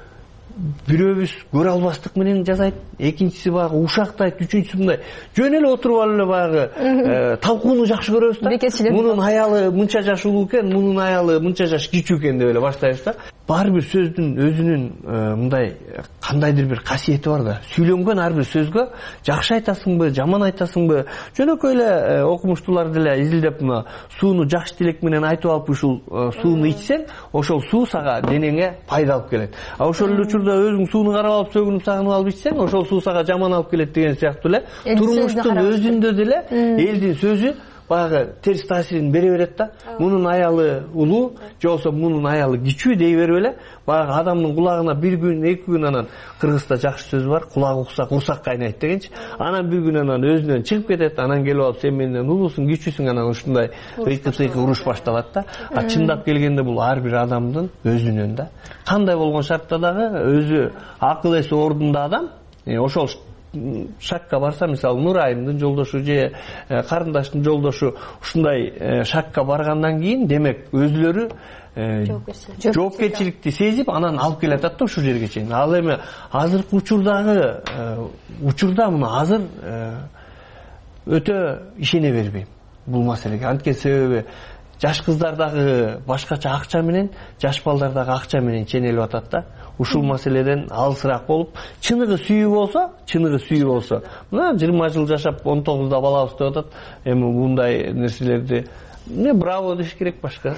бирөөбүз көрө албастык менен жазайт, экинчиси баягы ушактайт, үчүнчүсү мындай жөн эле отуруп алып эле баягы талкууну жакшы көрөбүз да. Мунун аялы мынча жаш улуу экен, мунун аялы мынча жаш кичүү экен деп эле баштайбыз да. Ар бир сөздүн өзүнүн мындай кандайдыр бир касиети бар да. Сүйлөнгөн ар бир сөзгө жакшы айтасыңбы, жаман айтасыңбы, жөнөкөй эле окумуштуулар деле изилдеп мына сууну жакшы тилек менен айтып алып ушул сууну ичсең, ошол суу сага денеңе пайда алып келет. Ошол эле учурда өзүң сууну карап алып, сөгүнүп сагынып алып ичсең, ошол суу сага жаман алып келет деген сыяктуу эле турмуштун өзүндө деле элдин сөзү баягы терс таасирин бере берет да. Мунун аялы улуу, же болбосо мунун аялы кичүү дей берип эле баягы адамдын кулагына 1 күн, 2 күн анан кыргызда жакшы сөз бар, кулак укса курсак кайнайт дегенчи. Анан 1 күн анан өзүнөн чыгып кетет, анан келип алып сен менден улуусуң, кичүүсүң, анан ушундай ыйкы-тыйкы уруш башталат да. Чындап келгенде бул ар бир адамдын өзүнөн да. Кандай болгон шартта дагы өзү акыл эси ордунда адам, ошол шакка барса, мисалы Нурайымдын жолдошу же карындаштын жолдошу ушундай шакка баргандан кийин, демек өзүлөрү жоопкерчиликти сезип, анан алып келатат да ушул жерге чейин. Ал эми азыркы учурда мына азыр өтө ишене бербейм бул маселеге. Анткени себеби жаш кыздар дагы башкача акча менен, жаш балдар дагы акча менен ченелип атат да. Ушул маселеден алысыраак болуп, чыныгы сүйүү болсо, мына 20 жыл жашап 19да балабыз деп атат. Эми мындай нерселерди браво деш керек башка.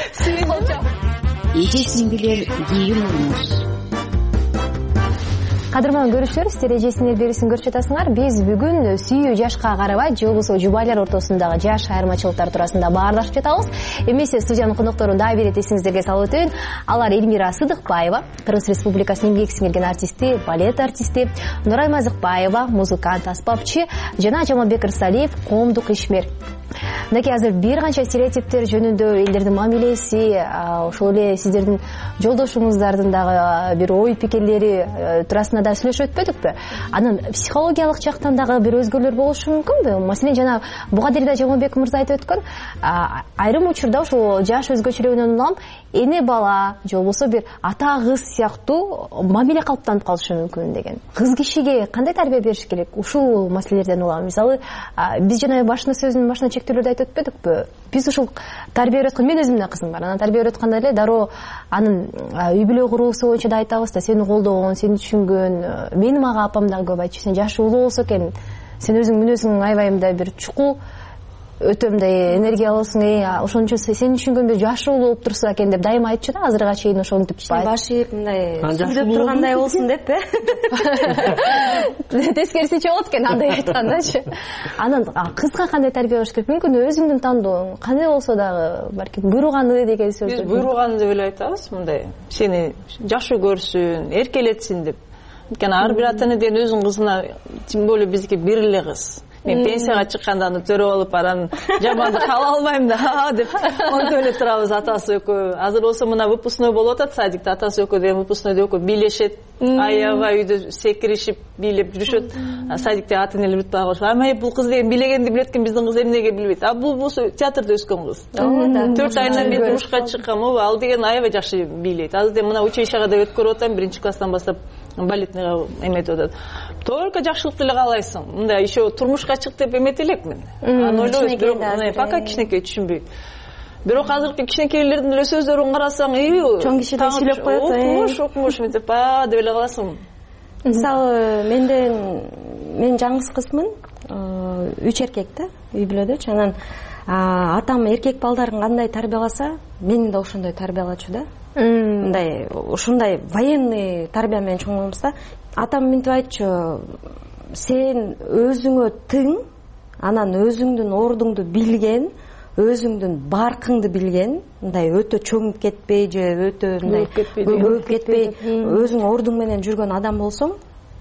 Эже сиңдилер кийин олуңуз. Кадырман көрүүчүлөр, сиздер эжесинер берисин көрүп жатасыңар. Биз бүгүн сүйүү жашка карабай же болбосо жубайлар ортосундагы жаш айырмачылыктар туурасында баардашып жатабыз. Эмесе студиянын конокторун дагы бир эте эсиңиздерге салып өтөйүн. Алар Эльмира Сыдыкбаева, Кыргыз Республикасынын эмгек сиңирген артисти, балет артисти, Нурай Мазыкбаева, музыкант, аспапчы жана Жамалбек Ырсалиев, коомдук ишмер. Мынакей азыр бир канча стереотиптер жөнүндө, элдердин мамилеси, ошол эле сиздердин жолдошуңуздардын дагы бир ой пикирлери туурасында да сүйлөшүп өтпөдүкпү? Анын психологиялык жактан дагы бир өзгөрүүлөр болушу мүмкүнбү? Маселен, жана буга дейин да Жамалбек мырза айтып өткөн, айрым учурда ошол жаш өзгөчөлүгүнөн улам эне бала же болбосо бир ата кыз сыяктуу мамиле калыптанып калышы мүмкүн деген. Кыз кишиге кандай тарбия бериш керек? Ушул маселелерден улам. Мисалы, биз жана сөзүнүн башында чектөөлөрдү айтып өтпөдүкпү? Биз ушул тарбия өткөн, мен өзүмдүн кызым бар. Анан тарбия өткөндө эле дароо анын үй бүлө куруусу боюнча да айтабыз да, сени колдогон, сени түшүнгөн. Менин ага апам дагы көп айтчу, сен жашы улуу болсо экен, сен өзүң мүнөзүң аябай мындай бир чукул, өтө мындай энергиялысың, ошон үчүн сени түшүнгөн бир жашы улуу болуп турса экен деп дайыма айтчу да. Азырга чейин ошентип баш ийип мындай сүйлөп тургандай болсун деп, тескерисинче болот экен андай айткандачы. Анан кызга кандай тарбия бериш керек? Мүмкүн өзүңдүн тандооң кандай болсо дагы балким буйруганы деген сөз. Биз буйруганы деп эле айтабыз, мындай сени жакшы көрсүн, эркелетсин деп. Анткени ар бир ата эне деген өзүнүн кызына, тем более бизге бир эле кыз. Мен пенсияга чыкканда аны төрөп алып, анан жаманды кала албайм да деп монтип эле турабыз атасы экөө. Азыр болсо мына выпускной болуп атат садикте, атасы экөө деген выпускнойдо экөө бийлешет, аябай үйдө секиришип бийлеп жүрүшөт. Садикте ата энелер бүтүп калышат. Ай, бул кыз деген бийлегенди билет экен, биздин кыз эмнеге билбейт? Бул болсо театрда өскөн кыз. 4 айдан бери турмушка чыккан, ал деген аябай жакшы бийлейт. Азыр мына училищега да өткөрүп атам, 1-класстан баштап балетныйга эметип атат. Только жакшылыкты эле каалайсың. Мындай еще турмушка чык деп эметип элек мен. Аны ойлойбуз, бирок пока кичинекей түшүнбөйт. Бирок азыркы кичинекейлердин эле сөздөрүн карасаң, чоң кишидей сүйлөп коет. Окумуш мынтип деп эле каласың. Мисалы, мен жаңгыз кызмын, 3 эркек да, үй бүлөдө. Анан атам эркек балдарын кандай тарбияласа, мени да ошондой тарбиялачу да. Мындай ушундай военный тарбия менен чоңойбуз да. Атам мынтип айтчу, сен өзүңө тың, анан өзүңдүн ордуңду билген, өзүңдүн баркыңды билген, мындай өтө чөңүп кетпей же өтө мындай көбөйүп кетпей, өзүң ордуң менен жүргөн адам болсоң,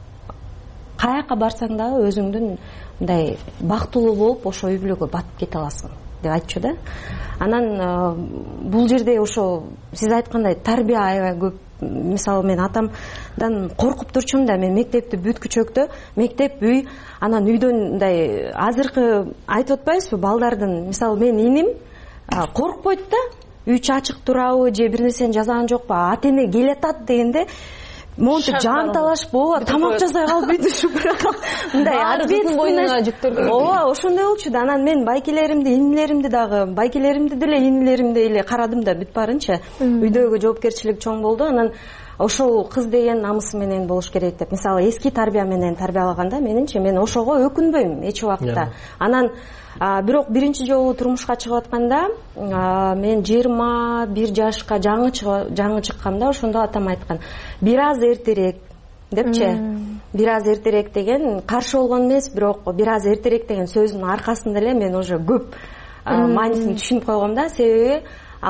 каяка барсаң дагы өзүңдүн мындай бактылуу болуп ошо үй бүлөгө батып кете аласың деп айтчу да. Анан бул жерде ошо сиз айткандай тарбия аябай көп. Мисалы, мен атамдан коркуп турчумун да. Мен мектепти бүткүчөктө, мектеп, үй, анан үйдөн мындай азыркы айтып атпайбызбы, балдардын, мисалы, мен иним коркпойт да, үй ачык турабы же бир нерсени жазган жокпу, ата эне келатат дегенде монтип жан талашып, тамак жасай калбайт ушу мындай ответственность. Ошондой болчу да. Анан мен байкелеримди, инилеримди дагы, байкелеримди деле, инилеримди эле карадым да бүт барынча. Үйдөгү жоопкерчилик чоң болду. Анан ошол кыз деген намысы менен болуш керек деп. Мисалы, эски тарбия менен тарбиялаганда, менимче мен ошого өкүнбөйм эч убакта. Анан бирок биринчи жолу турмушка чыгып атканда, мен 21 жашка жаңы чыккамда, ошондо атам айткан, бир аз эртерээк депчи. Бир аз эртерээк деген каршы болгон эмес, бирок бир аз эртерээк деген сөзүнүн аркасында эле мен уже көп маанисин түшүнүп койгом да. Себеби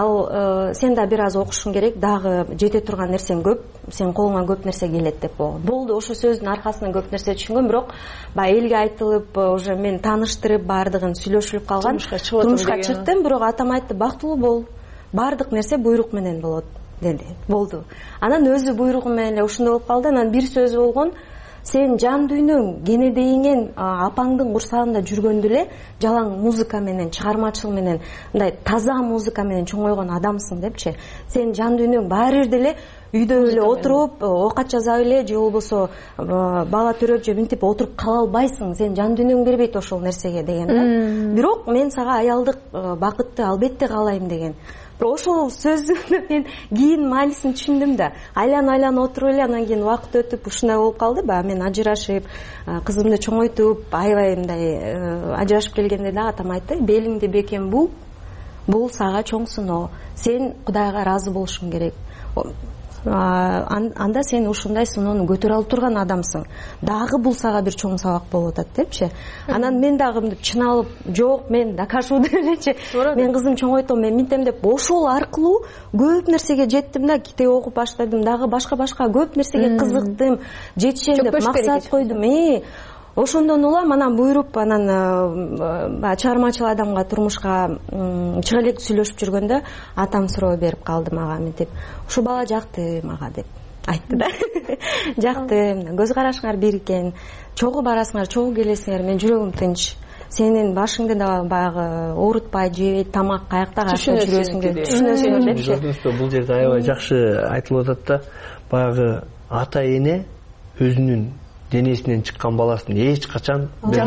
ал сен да бир аз окушуң керек, дагы жете турган нерсең көп, сен колуңан көп нерсе келет деп болду. Ошо сөздүн аркасынан көп нерсе түшүнгөм, бирок баягы элге айтылып, уже мен тааныштырып, баардыгын сүйлөшүлүп калган. Турмушка чыктым, бирок атам айтты, бактылуу бол, баардык нерсе буйрук менен болот деди. Болду. Анан өзү буйругу менен эле ушундай болуп калды. Анан бир сөзү болгон, сен жан дүйнөң кенедейиңен апаңдын курсагында жүргөндө эле жалаң музыка менен, чыгармачылык менен, мындай таза музыка менен чоңойгон адамсың депчи. Сен жан дүйнөң баары бирде эле үйдө эле отуруп, оокат жасап эле же болбосо бала төрөп же мынтип отуруп кала албайсың. Сен жан дүйнөң бербейт ошол нерсеге деген да. Бирок мен сага аялдык бакытты албетте каалайм деген. Ошол сөздүн мен кийин маанисин түшүндүм да. Айлан отуруп эле, анан кийин убакыт өтүп ушундай болуп калды. Баягы мен ажырашып, кызымды чоңойтуп, аябай мындай ажырашып келгенде да атам айтты, белиңди бекем бул сага чоң сыноо. Сен Кудайга ыраазы болушуң керек. анда сен ушундай сыноону көтөрө алып турган адамсың, дагы бул сага бир чоң сабак болуп атат депчи. Анан мен дагы мынтип чыналып, жок мен докажу деп элечи, мен кызым чоңойтом, мен минтем деп ошол аркылуу көп нерсеге жеттим да, китеп окуп баштадым, дагы башка көп нерсеге кызыктым, жетишем деп максат койдум. Ошондон улам анан буйруп, анан чыгармачыл адамга турмушка чыга элек сүйлөшүп жүргөндө атам суроо берип калды мага, мынтип, ушу бала жакты мага деп айтты да. Жакты, көз карашыңар бир экен, чогуу барасыңар, чогуу келесиңер, мен жүрөгүм тынч. Сенин башыңды да баягы оорутпай, жебей, тамак каякта жүрөсүң деп түшүнөсүңөр депчи. Көрдүңүзбү, бул жерде аябай жакшы айтылып атат да, баягы ата эне өзүнүн денесинен чыккан баласын эч качан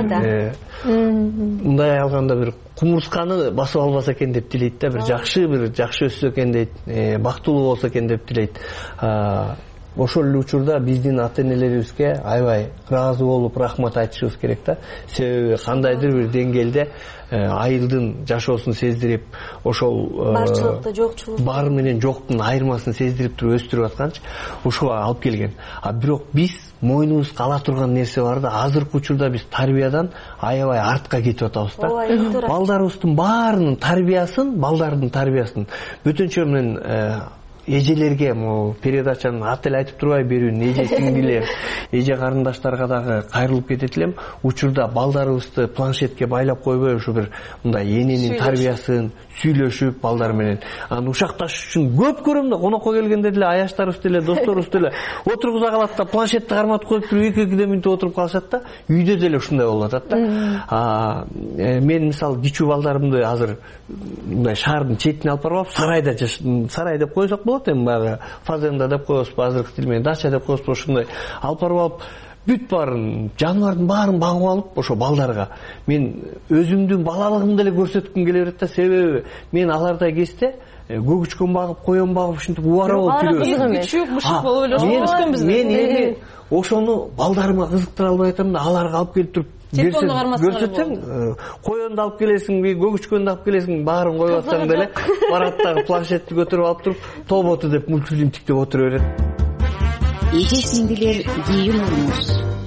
мындай алганда бир кумурсканы басып албаса экен деп тилейт да, бир жакшы өссө экен дейт, бактылуу болсо экен деп тилейт. Ошол эле учурда биздин ата энелерибизге аябай ыраазы болуп рахмат айтышыбыз керек да. Себеби кандайдыр бир деңгээлде айылдын жашоосун сездирип, ошол барчылыкты, жокчулук, бар менен жоктун айырмасын сездирип туруп өстүрүп атканчы ошого алып келген. Бирок биз мойнубузга ала турган нерсе бар да, азыркы учурда биз тарбиядан аябай артка кетип атабыз да. Балдарыбыздын баарынын тарбиясын, бөтөнчө мен эжелерге передачанын аты эле айтып турбай берүүнүн эже сиңдилер, эже карындаштарга дагы кайрылып кетет элем. Учурда балдарыбызды планшетке байлап койбой, ушу бир мындай эненин тарбиясын сүйлөшүп балдар менен. Анан ушакташыш үчүн көп көрөм да, конокко келгенде деле аяштарыбыз деле, досторубуз деле отургуза калат да, планшетти карматып коюп туруп 2-2 мүнөт отуруп калышат да. Үйдө деле ушундай болуп атат да. Мен мисалы кичүү балдарымды азыр мындай шаардын четине алып барып, сарай деп койсок болот эми, баягы фазенда деп коебузбу, азыркы тил менен дача деп коебузбу, ушундай алып барып алып бүт баарын, жаныбардын баарын багып алып, ошо балдарга мен өзүмдүн балалыгымды эле көрсөткүм келе берет да. Себеби мен алардай кезде көгүчкөн багып, коен багып, ушинтип убара болуп жүрөбүз. Күчүк мышык болуп эле өскөнбүз. Мен эми ошону балдарыма кызыктыра албай атам да, аларга алып келип туруп көрсөтсөң, коенду алып келесиңби, көгүчкөндү алып келесиң, баарын коюп атсаң деле барат дагы планшетти көтөрүп алып туруп, тоботу деп мультфильм тиктеп отура берет. Эже сиңдилер, кийин уруңуз.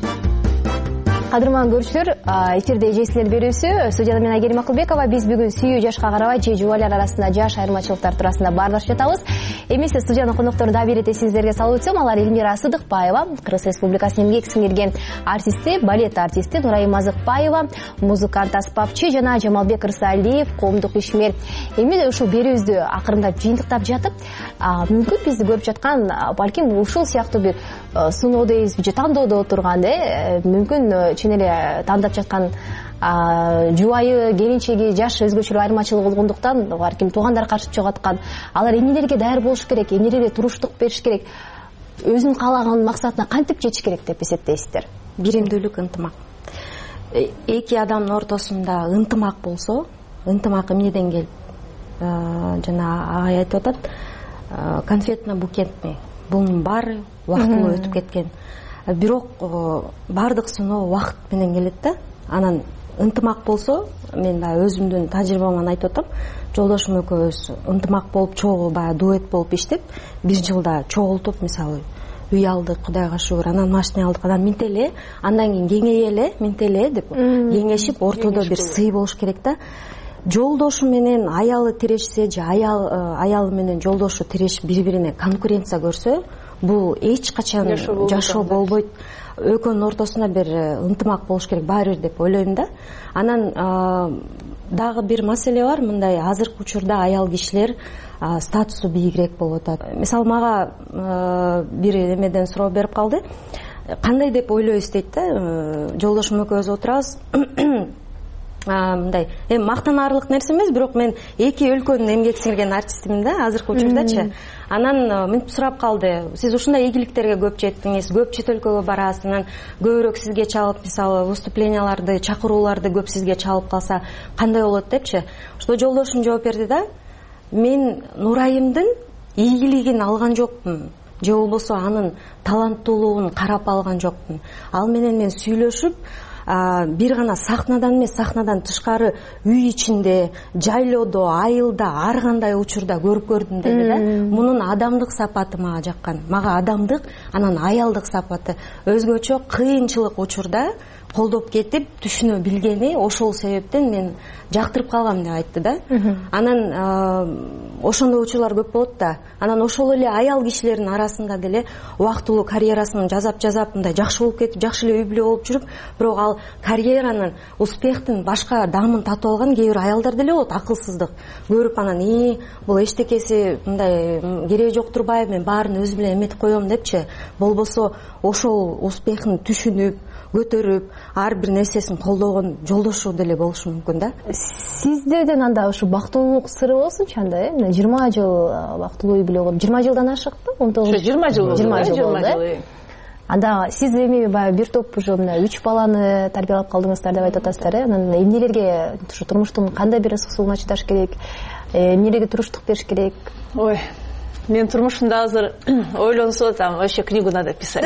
Кадырман көрүүчүлөр, эфирде эжесинер берүүсү, студияда мен Айгерим Акылбекова. Биз бүгүн сүйүү жашка карабай же жубайлар арасында жаш айырмачылыктар туурасында баардашып жатабыз. Эмесе студиянын коноктору да бир эсиңиздерге салып өтсөм, алар Элмира Сыдыкбаева, Кыргыз Республикасынын эмгек сиңирген артисти, балет артисти Нурайым Азыкбаева, музыкант, аспапчы жана Жамалбек Рысалиев, коомдук ишмер. Эми ушул берүүбүздү акырындап жыйынтыктап жатып, мүмкүн бизди көрүп жаткан, балким ушул сыяктуу бир сыноо дейбизби же тандоодо отурган, мүмкүн чын эле тандап жаткан жубайы, келинчеги жаш өзгөчөлүк айырмачылык болгондуктан балким туугандар каршып чыгып аткан, алар эмнелерге даяр болуш керек, эмнелерге туруштук бериш керек, өзүнүн каалаган максатына кантип жетиш керек деп эсептейсиздер? Биримдүүлүк, ынтымак. Эки адамдын ортосунда ынтымак болсо, ынтымак эмнеден келип? Жана агай айтып атат, конфетно-букетный. Бунун баары убактылуу өтүп кеткен. Бирок бардык сыноо убакыт менен келет да. Анан ынтымак болсо, мен да өзүмдүн тажрыйбамдан айтып атам, жолдошум экөөбүз ынтымак болуп, чогуу баягы дуэт болуп иштеп, 1 жылда чогултуп, мисалы үй алдык, Кудайга шүгүр, анан машина алдык, анан минтеле, андан кийин кеңейеле, минтеле деп кеңешип, ортодо бир сый болуш керек да. Жолдошу менен аялы тирешсе же аялы менен жолдошу тиреш бири-бирине конкуренция көрсө, бул эч качан жашоо болбойт. Экөөнүн ортосунда бир ынтымак болуш керек баары деп ойлойм да. Анан дагы бир маселе бар, мындай азыркы учурда аял кишилер статусу бийигирээк болуп атат. Мисалы мага бир эмеден суроо берип калды. Кандай деп ойлойсуз дейт да. Жолдошум экөөбүз отурабыз. Мындай мактанаарлык нерсе эмес, бирок мен 2 өлкөнүн эмгек сиңирген артистимин да, азыркы учурдачы. Анан мынтип сурап калды, сиз ушундай ийгиликтерге көп жеттиңиз, көп чет өлкөгө барасыз, анан көбүрөөк сизге чалып, мисалы выступленияларды, чакырууларды көп сизге чалып калса кандай болот депчи. Ошто жолдошум жооп берди да, мен Нурайымдын ийгилигин алган жокмун, же болбосо анын таланттуулугун карап алган жокмун. Ал менен мен сүйлөшүп, бир гана сахнадан эмес, сахнадан тышкары үй ичинде, жайлоодо, айылда ар кандай учурда көрүп көрдүм деди да. Мунун адамдык сапаты мага жаккан. Мага адамдык, анан аялдык сапаты өзгөчө кыйынчылык учурда колдоп кетип түшүнө билгени ошол себептен мен жактырып калгам деп айтты да. Анан ошондой учурлар көп болот да. Анан ошол эле аял кишилердин арасында деле убактылуу карьерасын жасап мындай жакшы болуп кетип, жакшы эле үй бүлө болуп жүрүп, бирок ал карьеранын, успехтин башка дамын татып алган кээ бир аялдар деле болот, акылсыздык көрүп анан бул эчтекеси мындай кереги жок турбайбы, мен баарын өзү менен эметип коем депчи, болбосо ошол успехин түшүнүп, көтөрүп, ар бир нерсесин колдогон жолдошу деле болушу мүмкүн да. Сиздерден анда ушу бактылуулук сыры болсунчу анда, 20 жыл бактылуу үй бүлө болуп, 20 жылдан ашыкты, 19 20 жыл болду. 20 жыл болду. Анда сиз эми баягы бир топ уже мына 3 баланы тарбиялап калдыңыздар деп айтып атасыздар, анан эмнелерге ушу турмуштун кандай бир ысык-суугуна чыдаш керек, эмнелерге туруштук бериш керек? Ой, мен турмушумда азыр ойлонсо, там вообще книгу надо писать.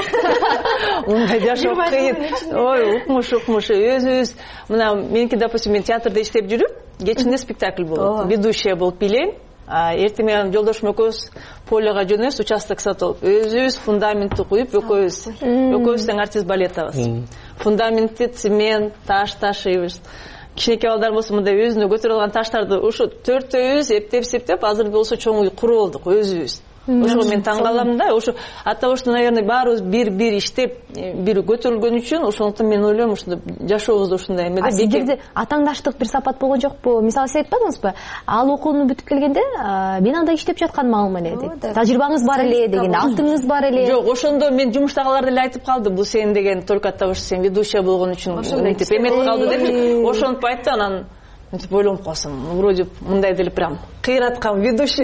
Мындай жашоо кыйын. Ой, укмуш, өзүбүз. Мына меники, допустим, мен театрда иштеп жүрүп, кечинде спектакль болот. Ведущая болуп билейм. Эртең менен жолдошум экөөбүз полега жөнөбүз, участок сатып алып, өзүбүз фундаментти куюп, экөөбүз тең артист балетабыз. Фундаментти цемент, таш ташыйбыз. Кичинекей балдар болсо мындай өзүнө көтөрүп алган таштарды ушу төртөөбүз эптеп, азыр болсо чоң үй куруп алдык өзүбүз. Ошого мен таң калам да, ошо от того, что, наверное, баарыбыз бир иштеп, бири көтөрүлгөн үчүн, ошондуктан мен ойлойм, ушундай жашообузда ушундай эме да. Сиздерде атаңдаштык бир сапат болгон жокпу? Мисалы, сиз айтпадыңызбы? Ал окууну бүтүп келгенде, мен анда иштеп жатканмын эле дейт. Тажрыйбаңыз бар эле дегенде, алтыңыз бар эле. Жок, ошондо мен жумуштагылар деле айтып калды, бул сен деген только от того, что сен ведущая болгон үчүн мынтип эметип калды деп. Ошонуп айтты, анан мынтип ойлонуп калсам, вроде мындай деле прям кыйраткан ведущий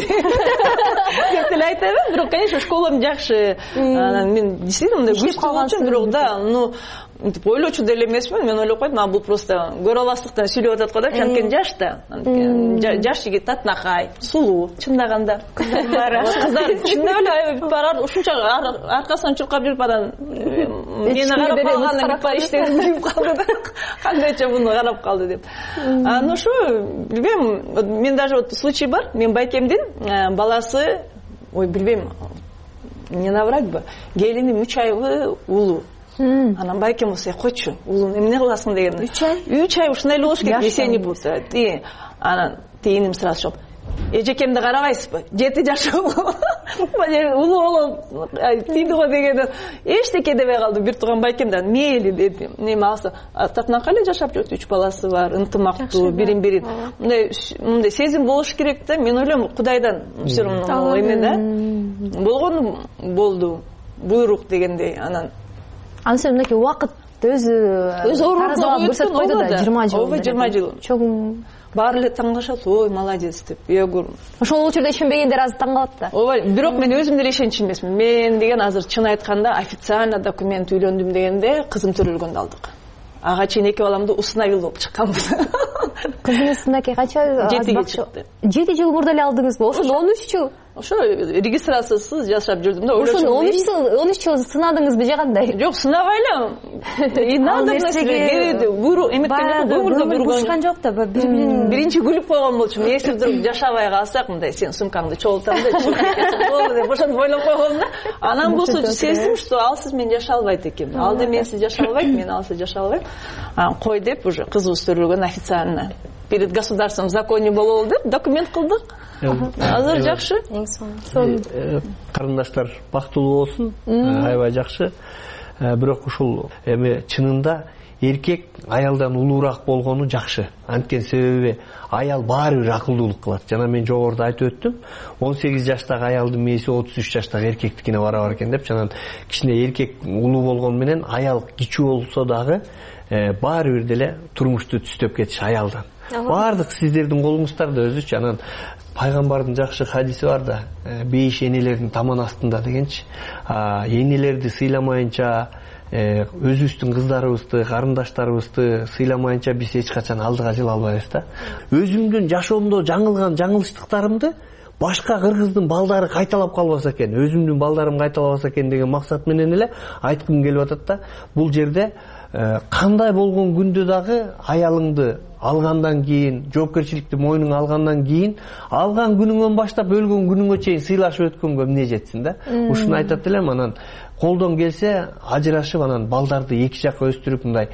деп деле айтабын, бирок, конечно, школам жакшы. Анан мен действительно мындай күчтүү болчумун, бирок да, мынтип ойлочу деле эмесмин. Мен ойлоп койдум, бул просто көрө албастыктан сүйлөп атат го да, анткени жаш да. Жаш жигит татынакай, сулуу, чындаганда. Кыздар чындап эле барар, ушунча аркасынан чуркап жүрүп анан мени карап калган, бар иштегенин билип калды да. Кандайча муну карап калды деп. Анан ошо билбейм, мен даже вот случай бар, мен байкемдин баласы, ой, билбейм, не наврать бы, келиним 3 айлы улуу. Анан байкем болсо, койчу, уулум эмне кыласың деген. 3 ай ушундай эле болуш керек, весенний болсо. Анан тийним сразу жооп. Эжекемди карабайсызбы? 7 жашоо. Улуу болуп тийди го дегенде эчтеке дебей калды. Бир турган байкемден мейли деди. Неме алса, татынакай эле жашап жүрөт, 3 баласы бар, ынтымактуу, бирин-бирин. Мындай сезим болуш керек да. Мен ойлойм, Кудайдан все равно эме да. Болгону болду. Буйрук дегендей. Анан сен мынакей убакыт өзү орнуна көрсөтүп койду да, 20 жыл. Ооба, 20 жыл. Чогуу баары эле таң калышат, ой, молодец деп. Ошол учурда ишенбегендер азыр таң калат да. Ооба, бирок мен өзүм деле ишенчү эмесмин. Мен деген азыр чын айтканда официально документ үйлөндүм дегенде кызым төрөлгөндө алдык. Ага чейин 2 баламды усыновил болуп чыкканбыз. Кызыңыз мынакей канча? 7 жыл мурда эле алдыңызбы? Ошондо 13 жыл. Ошо регистрациясыз жашап жүрдүм да. Ошондо 13 жыл сынадыңызбы же кандай? Жок, сынабай эле. И надо нерсеге буйрук эметкен бурушкан жок да, бири-бирин биринчи күлүп койгон болчумун. Если вдруг жашабай калсак, мындай сен сумкаңды чогултам да, болду деп ошентип ойлоп койгом да. Анан болсо сездим, что алсыз мен жаша албайт экенмин. Алды менсиз жаша албайт, мен алсыз жаша албайм. Кой деп уже кызыбыз төрөлгөн официально. Перед государством в законе бололу деп документ кылдык. Азыр жакшы. Карындаштар бактылуу болсун, аябай жакшы. Бирок ушул эми чынында эркек аялдан улуураак болгону жакшы. Анткени себеби аял баары бир акылдуулук кылат. Жана мен жогоруда айтып өттүм, 18 жаштагы аялдын мээси 33 жаштагы эркектикине барабар экен деп. Жана кичине эркек улуу болгону менен аял кичүү болсо дагы баары бир деле турмушту түздөп кетиш аялдан. Баардык сиздердин колуңуздарда өзүчү. Анан пайгамбардын жакшы хадиси бар да, бейиш энелердин таман астында дегенчи. Энелерди сыйламайынча, өзүбүздүн кыздарыбызды, карындаштарыбызды сыйламайынча биз эч качан алдыга жыла албайбыз да. Өзүмдүн жашоомдо жаңылган жаңылыштыктарымды башка кыргыздын балдары кайталап калбаса экен, өзүмдүн балдарым кайталабаса экен деген максат менен эле айткым келип атат да, бул жерде кандай болгон күндө дагы аялыңды алгандан кийин, жоопкерчиликти мойнуңа алгандан кийин, алган күнүңөн баштап өлгөн күнүңө чейин сыйлашып өткөнгө эмне жетсин да. Ушуну айтат элем. Анан колдон келсе ажырашып, анан балдарды эки жакка өстүрүп, мындай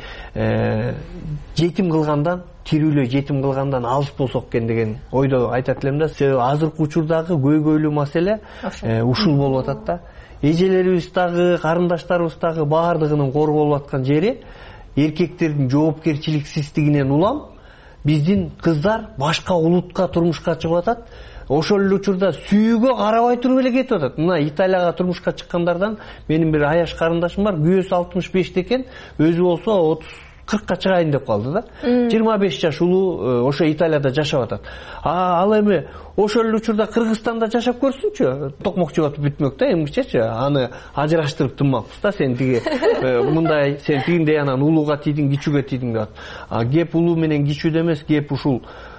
жетим кылгандан, тирүүлөй жетим кылгандан алыс болсок экен деген ойдо айтат элем да. Себеби азыркы учурдагы көйгөйлүү маселе ушул болуп атат да. Эжелерибиз дагы, карындаштарыбыз дагы баардыгынын корголуп аткан жери эркектердин жоопкерчиликсиздигинен улам биздин кыздар башка улутка турмушка чыгып атат. Ошол эле учурда сүйүүгө карабай туруп эле кетип атат. Мына Италияга турмушка чыккандардан менин бир аяш карындашым бар, күйөөсү 65 экен, өзү болсо 40ка чыгайын деп калды да. 25 жаш улуу ошо Италияда жашап атат. Ал эми ошол эле учурда Кыргызстанда жашап көрсүнчү. Токмокчу атып бүтмөк да, эмгичечи. Аны ажыраштырып тынмакпыз да, сен тиги мындай, сен тигиндей анан улууга тийдиң, кичүүгө тийдиң деп. Кеп улуу менен кичүүдө эмес, кеп ушул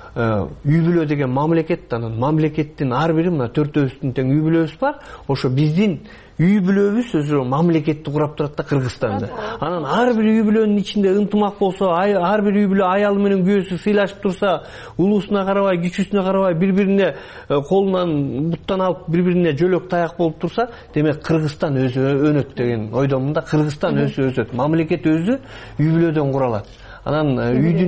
үй бүлө деген мамлекет, анан мамлекеттин ар бири, мына 4-өөбүздүн тең үй бүлөбүз бар. Ошо биздин үй бүлөбүз өзү мамлекетти курап турат да Кыргызстанда. Анан ар бир үй бүлөнүн ичинде ынтымак болсо, ар бир үй бүлө аялы менен күйөөсү сыйлашып турса, улуусуна карабай, кичүүсүнө карабай, бири-бирине колунан буттан алып, бири-бирине жөлөк таяк болуп турса, демек Кыргызстан өзү өнөт деген ойдомун да. Кыргызстан өзү өсөт. Мамлекет өзү үй бүлөдөн куралат. Анан үйдүн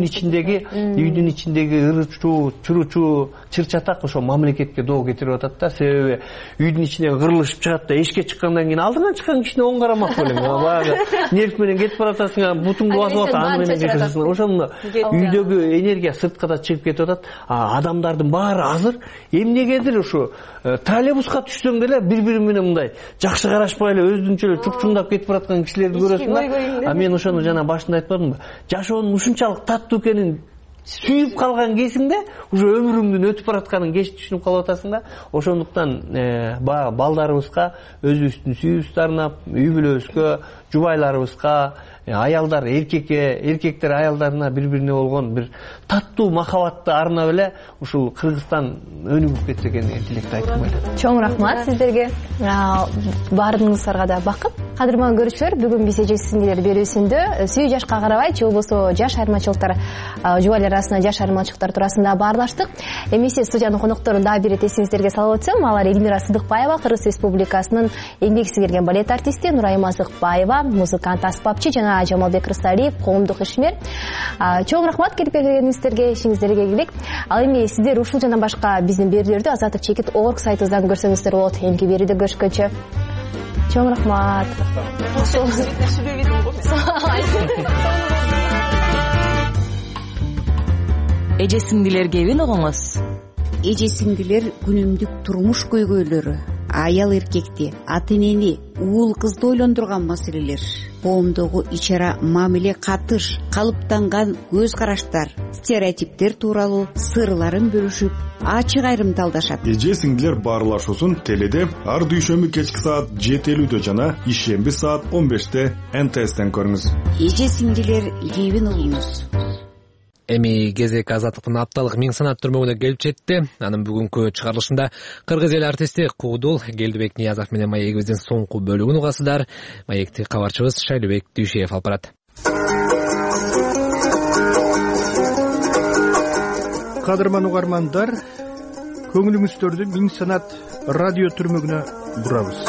ичиндеги ырычуу, чуручуу, чыр-чатак ошо мамлекетке доо кетирип атат да. Себеби үйдүн ичинен кырылышып чыгат да, эшикке чыккандан кийин алдыңан чыккан кишине оң карамак белең. Баягы нерв менен кетип баратасың, бутуңду басып атат, аны менен кетесиң. Ошондо үйдөгү энергия сыртка да чыгып кетип атат. Адамдардын баары азыр эмнегедир ушу троллейбуска түшсөң деле бири-бири менен мындай жакшы карашпай эле өзүнчө эле чукчуңдап кетип бараткан кишилерди көрөсүң да. Мен ошону жана башында айтпадымбы? Жашоонун ушунчалык таттуу экенин сүйүп калган кезиңде уже өмүрүңдүн өтүп баратканын кеч түшүнүп калып атасың да. Ошондуктан баягы балдарыбызга өзүбүздүн сүйүүбүздү арнап, үй бүлөбүзгө, жубайларыбызга, аялдар эркектер аялдарына бири-бирине болгон бир таттуу махабатты арнап эле ушул Кыргызстан өнүгүп кетсе экен деген тилекти айткым келет. Чоң рахмат сиздерге. Баардыгыңыздарга да бакыт. Кадырман көрүүчүлөр, бүгүн биз эжесиңдер берүүсүндө сүйүү жашка карабай, же болбосо жаш айырмачылыктар, жубайлар арасында жаш айырмачылыктар туурасында баарлаштык. Эмесе студиянын конокторун дагы бир ирет эсиңиздерге салып өтсөм, алар Эльмира Сыдыкбаева, Кыргыз Республикасынын эмгек сиңирген балет артисти, Нурайым Азыкбаева, музыкант, аспапчы жана Жамалбек Рысалиев, коомдук ишмер. Чоң рахмат келип бергениңиздерге, ишиңиздерге ийгилик. Ал эми сиздер ушул жана башка биздин берүүлөрдү azatokchekit.org сайтыбыздан көрсөңүздөр болот. Эмки берүүдө көрүшкөнчө чоң рахмат. Эже сиңдилер кебин угуңуз. Эже сиңдилер күнүмдүк турмуш көйгөйлөрү, аял эркекти, ата энени, уул кызды ойлондурган маселелер, коомдогу ичара мамиле катыш, калыптанган көз караштар, стереотиптер тууралуу сырларын бөлүшүп, ачык айрымталдашат. Эже сиңдилер баарлашуусун теледе ар дүйшөмбү кечки саат 7:50 жана ишемби саат 15 НТСтен көрүңүз. Эже сиңдилер кебин угуңуз. Эми кезек азаттыктын апталык миң санат түрмөгүнө келип жетти. Анын бүгүнкү чыгарылышында кыргыз эл артисти Куудул Келдибек Ниязов менен маегибиздин соңку бөлүгүн угасыздар. Маекти кабарчыбыз Шайлыбек Дүйшеев алып барат. Кадырман угармандар, көңүлүңүздөрдү миң санат радио түрмөгүнө бурабыз.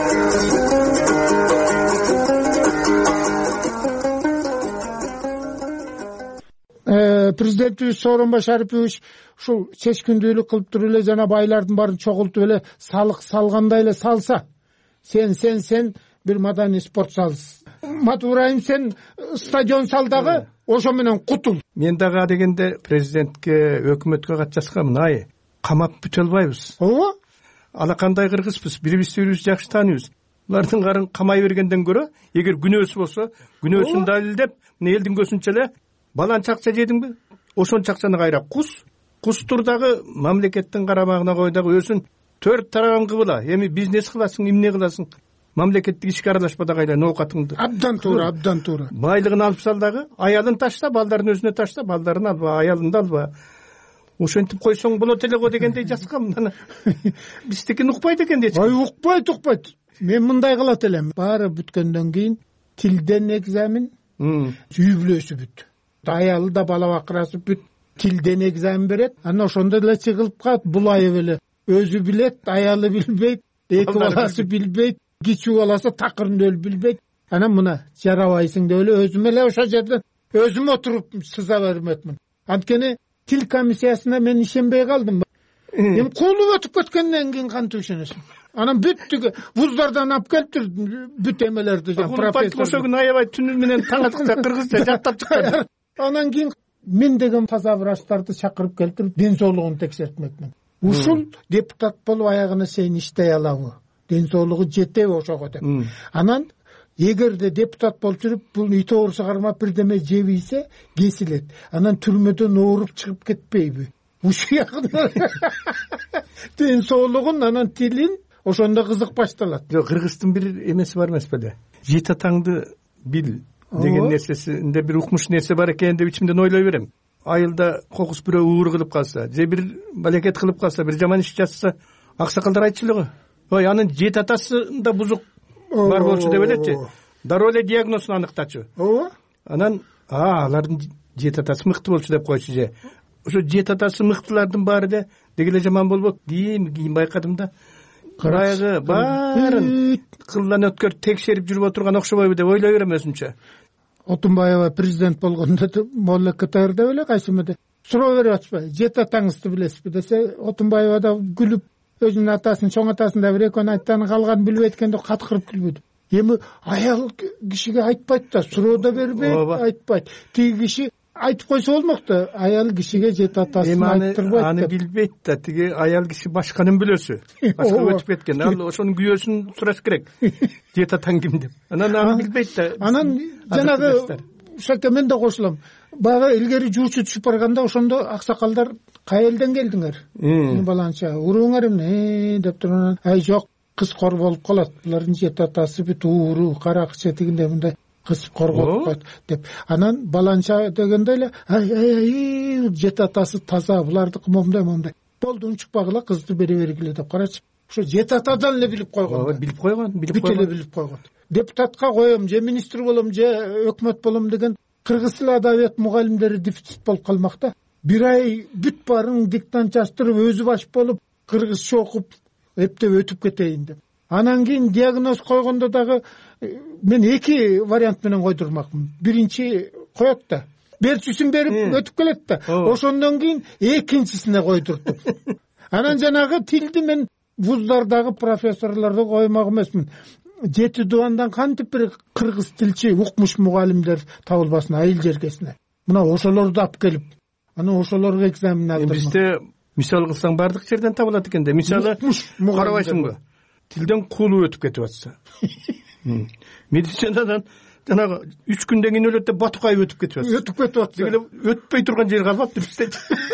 Президентибиз Сооронбай Шарипович ушул чечкиндүүлүк кылып туруп эле жана байлардын баарын чогултуп эле салык салгандай эле салса, сен бир маданий спорт салсыз. Матурайым, сен стадион сал дагы ошо менен кутул. Мен дагы дегенде президентке, өкмөткө кат жазгам, ай, камап бүтө албайбыз. Ооба. Алакандай кыргызбыз, бири-бирибизди жакшы тааныйбыз. Булардын карын камай бергенден көрө, эгер күнөөсү болсо, күнөөсүн далилдеп, элдин көзүнчө эле баланча акча жедиңби? Ошончо акчаны кайра кустур дагы мамлекеттин карамагына кой дагы өзүн 4 тарабан кыбыла. Эми бизнес кыласың, эмне кыласың? Мамлекеттик ишке аралашпа дагы айла ноокатыңды. Абдан туура. Байлыгын алып сал дагы, аялын ташта, балдарын өзүнө ташта, балдарын алба, аялын да алба. ошентип койсоң болот эле го дегендей жазгам. Анан биздикин укпайт экен дейчи. Укпайт. Мен мындай кылат элем. Баары бүткөндөн кийин тилден экзамен, үй бүлөсү бүт. Аялы да бала бакырасы бүт. Тилден экзамен берет. Анан ошондо эле чыгылып калат. Бул айып эле өзү билет, аялы билбейт, эки баласы билбейт, кичүү баласы такырын өл билбейт. Анан мына жарабайсың деп эле өзүм эле ошол жерде өзүм отуруп сыза берметмин. Анткени тил комиссиясына мен ишенбей калдым. Эми куулуп өтүп кеткенден кийин кантип ишенесиң? Анан бүттүгү вуздардан алып келиптир бүт эмелерди, профессор. Ошол күнү аябай түнү менен таң аткыча кыргызча жаттап чыккан. Анан кийин мен деген таза врачтарды чакырып келтирип ден соолугун текшертмекмин. Ушул депутат болуп аягына чейин иштей алабы? Ден соолугу жетеби ошого деп. Анан эгерде депутат болуп жүрүп бул ит оорусу кармап бирдеме жеп ийсе кесилет. Анан түрмөдөн ооруп чыгып кетпейби? Ушул ягында ден соолугун, анан тилин ошондо кызык башталат. Жок, кыргыздын бир эмеси бар эмес беле? Жет атаңды бил деген нерсесинде бир укмуш нерсе бар экен деп ичимден ойлой берем. Айылда кокус бирөө уур кылып калса, же бир балекет кылып калса, бир жаман иш жасаса, аксакалдар айтчу эле го. Ой, анын жет атасында бузук бар болчу деп элечи. Дароо эле диагнозун аныктачу. Анан алардын жет атасы мыкты болчу деп койчу же. Ошо жет атасы мыктылардын баары деги эле жаман болбок. Кийин байкадым да. Баягы баарын кылдан өткөр текшерип жүрүп отурган окшобойбу деп ойлой берем өзүмчө. Отунбаева президент болгондо Молла КТР деп эле кайсымыды суроо берип атышпайбы? Жет атаңызды билесизби десе, Отунбаева да күлүп өзүнүн атасын, чоң атасын да бир экөөнү айткан, калганын билбейт экен деп каткырып күлбөдү. Эми аял кишиге айтпайт да, суроо да бербейт, айтпайт. Тиги киши айтып койсо болмокту, аял кишиге жет атасын айттырбайт. Аны билбейт да, тиги аял киши башканын билөсү. Башка өтүп кеткен. Ал ошонун күйөөсүн сураш керек. Жет атаң ким деп. Анан аны билбейт да. Анан жанагы ошоке мен да кошулам. Баягы илгери жуучу түшүп барганда ошондо аксакалдар кай элден келдиңер? Баланча урууңар эмне деп турган. Ай жок, кыз кор болуп калат. Булардын жет атасы бүт ууру, каракчы тигинде мындай кыз кор болуп калат деп. Анан баланча дегенде эле ай жет атасы таза, булардыкы момундай. Болду, унчукпагыла, кызды бере бергиле деп карачы. Ошо жет атадан эле билип койгон. Билип койгон. Билип койгон. Депутатка коем, же министр болом, же өкмөт болом деген кыргыз тил адабият мугалимдери дефицит болуп калмакта. Бир ай бүт баарын диктант жаздырып, өзү баш болуп, кыргызча окуп, эптеп өтүп кетейин деп. Анан кийин диагноз койгондо дагы мен эки вариант менен койдурмакмын. Биринчи коет да, берчүсүн берип өтүп келет да. Ошондон кийин экинчисине койдурдум. Анан жанагы тилди мен вуздардагы профессорлорду коймак эмесмин. 7 дубандан кантип бир кыргыз тилчи укмуш мугалимдер табылбасын айыл жергесине. Мына ошолорду алып келип, анан ошолорго экзамен алдырмак. Бизде мисал кылсаң бардык жерден табылат экен да. Мисалы карабайсыңбы? Тилден кулуу өтүп кетип атса. Медицинадан жанагы 3 күндөн кийин өлөт деп Батукай өтүп кетип атса. Өтүп кетип атса. Деги өтпөй турган жер калбаптыр бизде.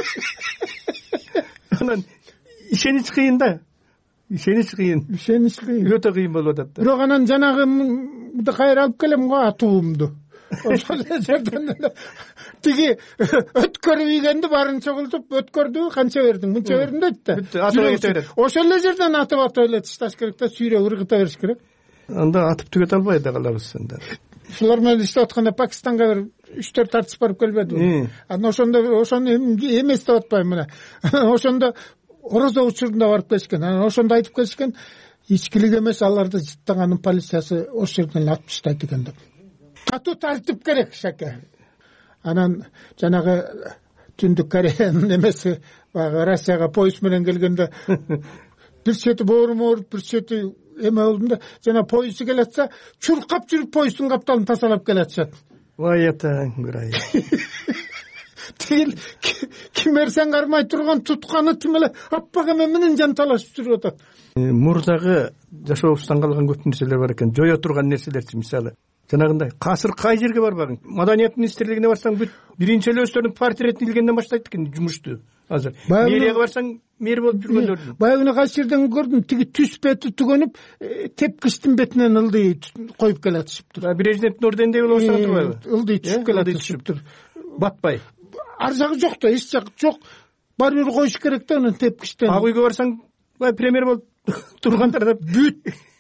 Анан ишенич кыйын да. Ишенич кыйын. Өтө кыйын болуп атат. Бирок анан жанагымды кайра алып келем го, атуумду. Ошол жерден тиги өткөрүп ийгенди баарын чогултуп, өткөрдү, канча бердиң, мынча бердим дейт да. Ошол жерден атып эле ташташ керек да, сүйрөп ыргыта бериш керек. Анда атып түгөт албай да калабыз анда. Шулар менен иштеп атканда Пакистанга бир 3-4 тартып барып келбедиби? Анан ошону эмес деп атпайм мына. Ошондо орозо учурунда барып келишкен. Анан ошондо айтып келишкен, ичкилик эмес, аларды жыттаганын полициясы ошол жерден атып таштайт экен деп. Катуу тартип керек шаке. Анан жанагы Түндүк Кореянын эмеси, баягы Россияга поезд менен келгенде бир чети боорум ооруп, бир чети эме болдум да, жана поезд келатса, чуркап жүрүп поезддин капталын тазалап келатышат. Вай атаң бирай. Тигил кимерсең кармай турган тутканы тим эле аппак эме менен жанталашып жүрүп атат. Мурдагы жашообуздан калган көп нерселер бар экен. Жое турган нерселерчи, мисалы жанагындай касыр кай жерге барбагың? Маданият министрлигине барсаң бүт биринчи эле өздөрүнүн портретін илгенден баштайт экен жумушту. Азыр мэрияга барсаң мэр болуп жүргөндөрдүн. Баягы кайсы жерден көрдүм, тиги түз бети түгөнүп, тепкичтин бетинен ылдый коюп келатышыптыр. Президенттин орденинде болуп турбайбы? Ылдый түшүп келатышыптыр. Батпай. Ар жагы жок да, эч жак жок. баары бир коюш керек да, анын тепкичтен. Ак үйгө барсаң, премьер болуп тургандар да бүт.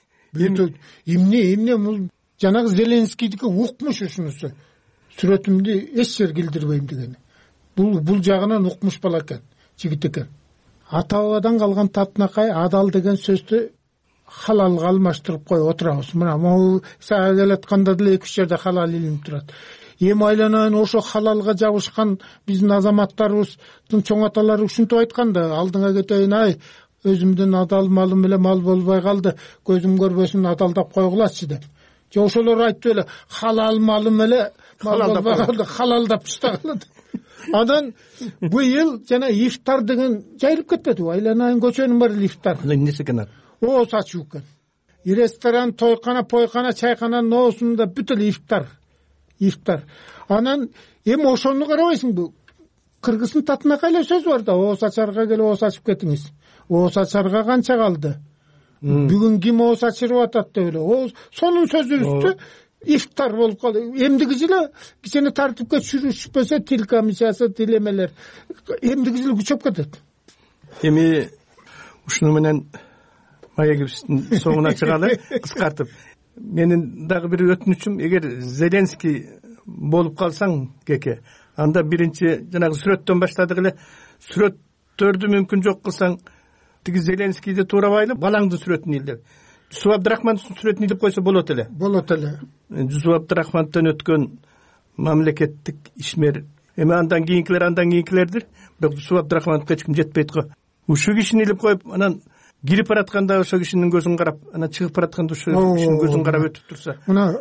Эмне бул жанагы Зеленскийдики укмуш ушунусу. Сүрөтүмдү эч жер килдирбейм деген. Бул жагынан укмуш бала экен, жигит экен. Ата бабадан калган татынакай адал деген сөздү халалга алмаштырып кой отурабыз. Мына могу сага келатканда деле 2-3 жерде халал илинип турат. Эми айланайын ошо халалга жабышкан биздин азаматтарыбыздын чоң аталары ушинтип айткан да, алдыңа кетейин, ай өзүмдүн адал малым эле мал болбой калды, көзүм көрбөсүн адалдап койгулачы деп. Же ошолор айтты эле, халал малым эле мал болбой калды, халалдап таштагыла. Анан быйыл жана ифтар деген жайылып кетпеди. Айланайын көчөнүн баары ифтар. Эмнеси экен ал? Ооз ачуу экен. Ресторан, тойкана, пойкана, чайкананын оосунда бүт эле ифтар. Анан эми ошону карабайсыңбы? Кыргыздын татынакай сөз бар да, ооз ачарга келип ооз ачып кетиңиз. Ооз ачарга канча калды? Бүгүн ким ооз ачырып атат деп эле. Сонун сөзү үстү ифтар болуп калды. Эмдиги жылы кичине тартипке түшпөсө тил комиссиясы, тилемелер эмдиги жылы күчөп кетет. Эми ушуну менен маегибиздин соңуна чыгалы, кыскартып. Менин дагы бир өтүнүчүм, эгер Зеленский болуп калсаң кеке, анда биринчи жанагы сүрөттөн баштадык эле, сүрөттөрдү мүмкүн жок кылсаң, тиги Зеленскийди туура байлап, балаңдын сүрөтүн илдеп, Жусуп Абдрахмандын сүрөтүн илип койсо болот эле. Жусуп Абдрахмандтан өткөн мамлекеттик ишмер, эми андан кийинкилердир, бирок Жусуп Абдрахмандга эч ким жетпейт го. Ушул кишини илип коюп, анан кирип баратканда ошо кишинин көзүн карап, анан чыгып баратканда ошо кишинин көзүн карап өтүп турса, мына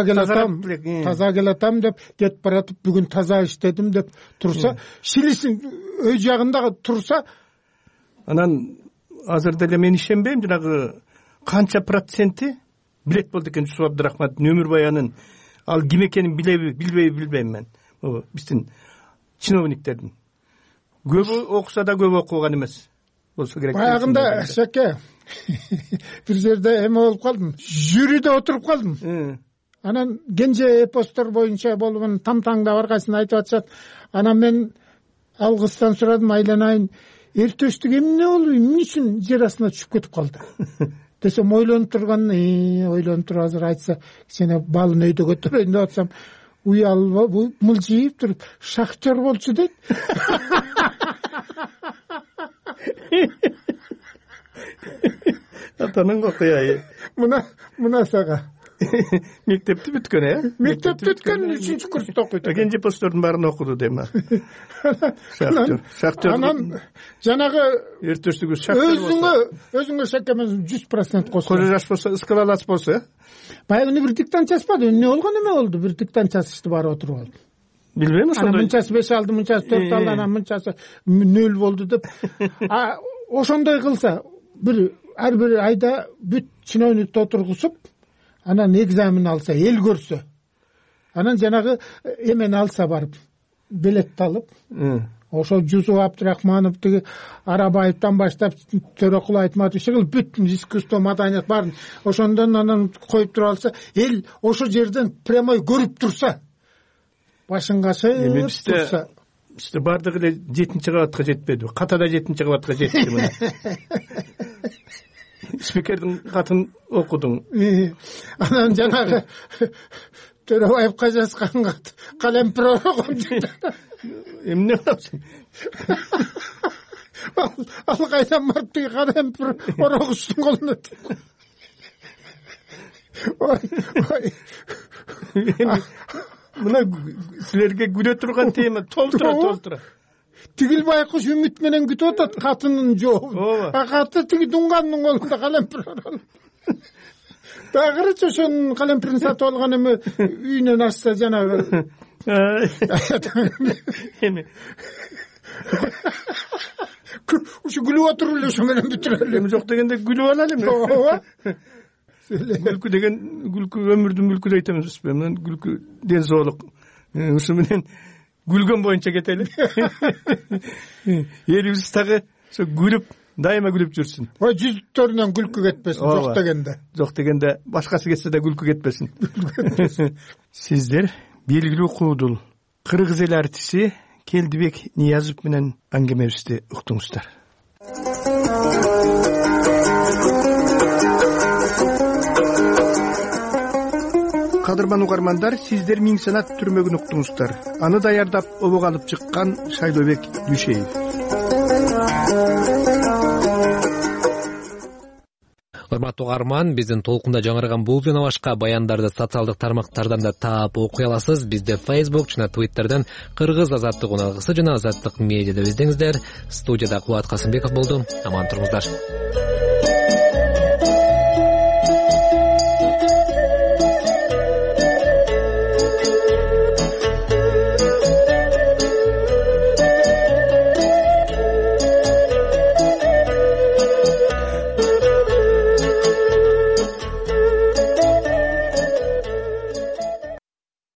таза келатам деп кетип баратып, бүгүн таза иштедим деп турса, шилисин өй жагында турса, анан азыр деле мен ишенбейм, жанагы канча проценти билет болду экен Жусуп Абдрахмандын өмүр баянын. Ал ким экенин билбейм мен. Биздин чиновниктердин. Көбү окуса да көп окуган эмес. Болсо керек. Баягында шаке бир жерде эме болуп калдым. Жюриде отуруп калдым. Анан кенже эпостор боюнча болгон тамтаңда аркасын айтып атышат. Анан мен ал кыздан сурадым, айланайын, эртештик эмне болду, эмне үчүн жер астына түшүп кетип калды десем, ойлонуп туруп азыр айтса, кичине балын өйдө көтөрөйүн деп атсам, уялба, мылжыйып туруп, шахтер болчу дейт. Атанын окуя. Мына сага. Мектепти бүткөн, Мектепти бүткөн, 3-чү курста окуйт. Экинчи постордун баарын окуду дейм. Шахтер. Анан жанагы эртештиги шахтер болсо. Өзүңө шакемен 100% косо. Коле жаш болсо, скалалас болсо, Баягы бир диктант жазбады, эмне болгон эме болду, бир диктант жазышты баары отуруп алып. Билбейм, ошондой. Мынчасы 5 алды, мынчасы 4 алды, анан мынчасы 0 болду деп. Ошондой кылса, ар бир айда бүт чиновникти отургузуп, анан экзамен алса, эл көрсө, анан жанагы эмени алса барып, билетти алып, ошо Жусуп Абдрахманов, тиги Арабаевден баштап Төрөкул Айтматов шекил бүт искусство, маданият баарын ошондон анан коюп туруп алса, эл ошо жерден прямой көрүп турса, башын кашып турса. Бизде бардыгы эле 7-чи кабатка жетпеди. Катада 7-чи кабатка жетти мына. Спикердин катын окудуң. Анан жанагы Төрөбаевка жазган кат калемпир орогон. Эмне кыласың? Ал кайдан барып тиги калемпир орогуштун колуна тип. Мына силерге күлө турган тема толтура. Тигил байкуш үмүт менен күтүп атат катынын жообун. Каты тиги дуңганын колунда калемпир оролуп. Дагырычы ошонун калемпирин сатып алган эми үйүнөн ачса жанагы. Эми ушу күлүп отуруп эле ошо менен бүтүрөлү. Эми жок дегенде күлүп алалы эми. Ооба. Күлкү деген өмүрдүн мүлкү дейт эмес. Мен күлкү ден соолук. Ушу менен күлгөн боюнча кетели. Элибиз дагы ошо күлүп, дайыма күлүп жүрсүн. Ой, жүзүктөрүнөн күлкү кетпесин, жок дегенде. Жок дегенде башкасы кетсе да күлкү кетпесин. Сиздер белгилүү куудул кыргыз эл артисти Келдибек Ниязов менен аңгемебизди уктуңуздар. Кадырман угармандар, сиздер Миң Санат түрмөгүн уктуңуздар. Аны даярдап обого алып чыккан Шайлообек Дүйшеев. Урматтуу угарман, биздин толкунда жаңырган бул жана башка баяндарды социалдык тармактардан да таап окуй аласыз. Бизде Facebook жана Twitterден Кыргыз Азаттык уналгысы жана Азаттык медиада издеңиздер. Студияда Кубат Касымбеков болду. Аман туруңуздар.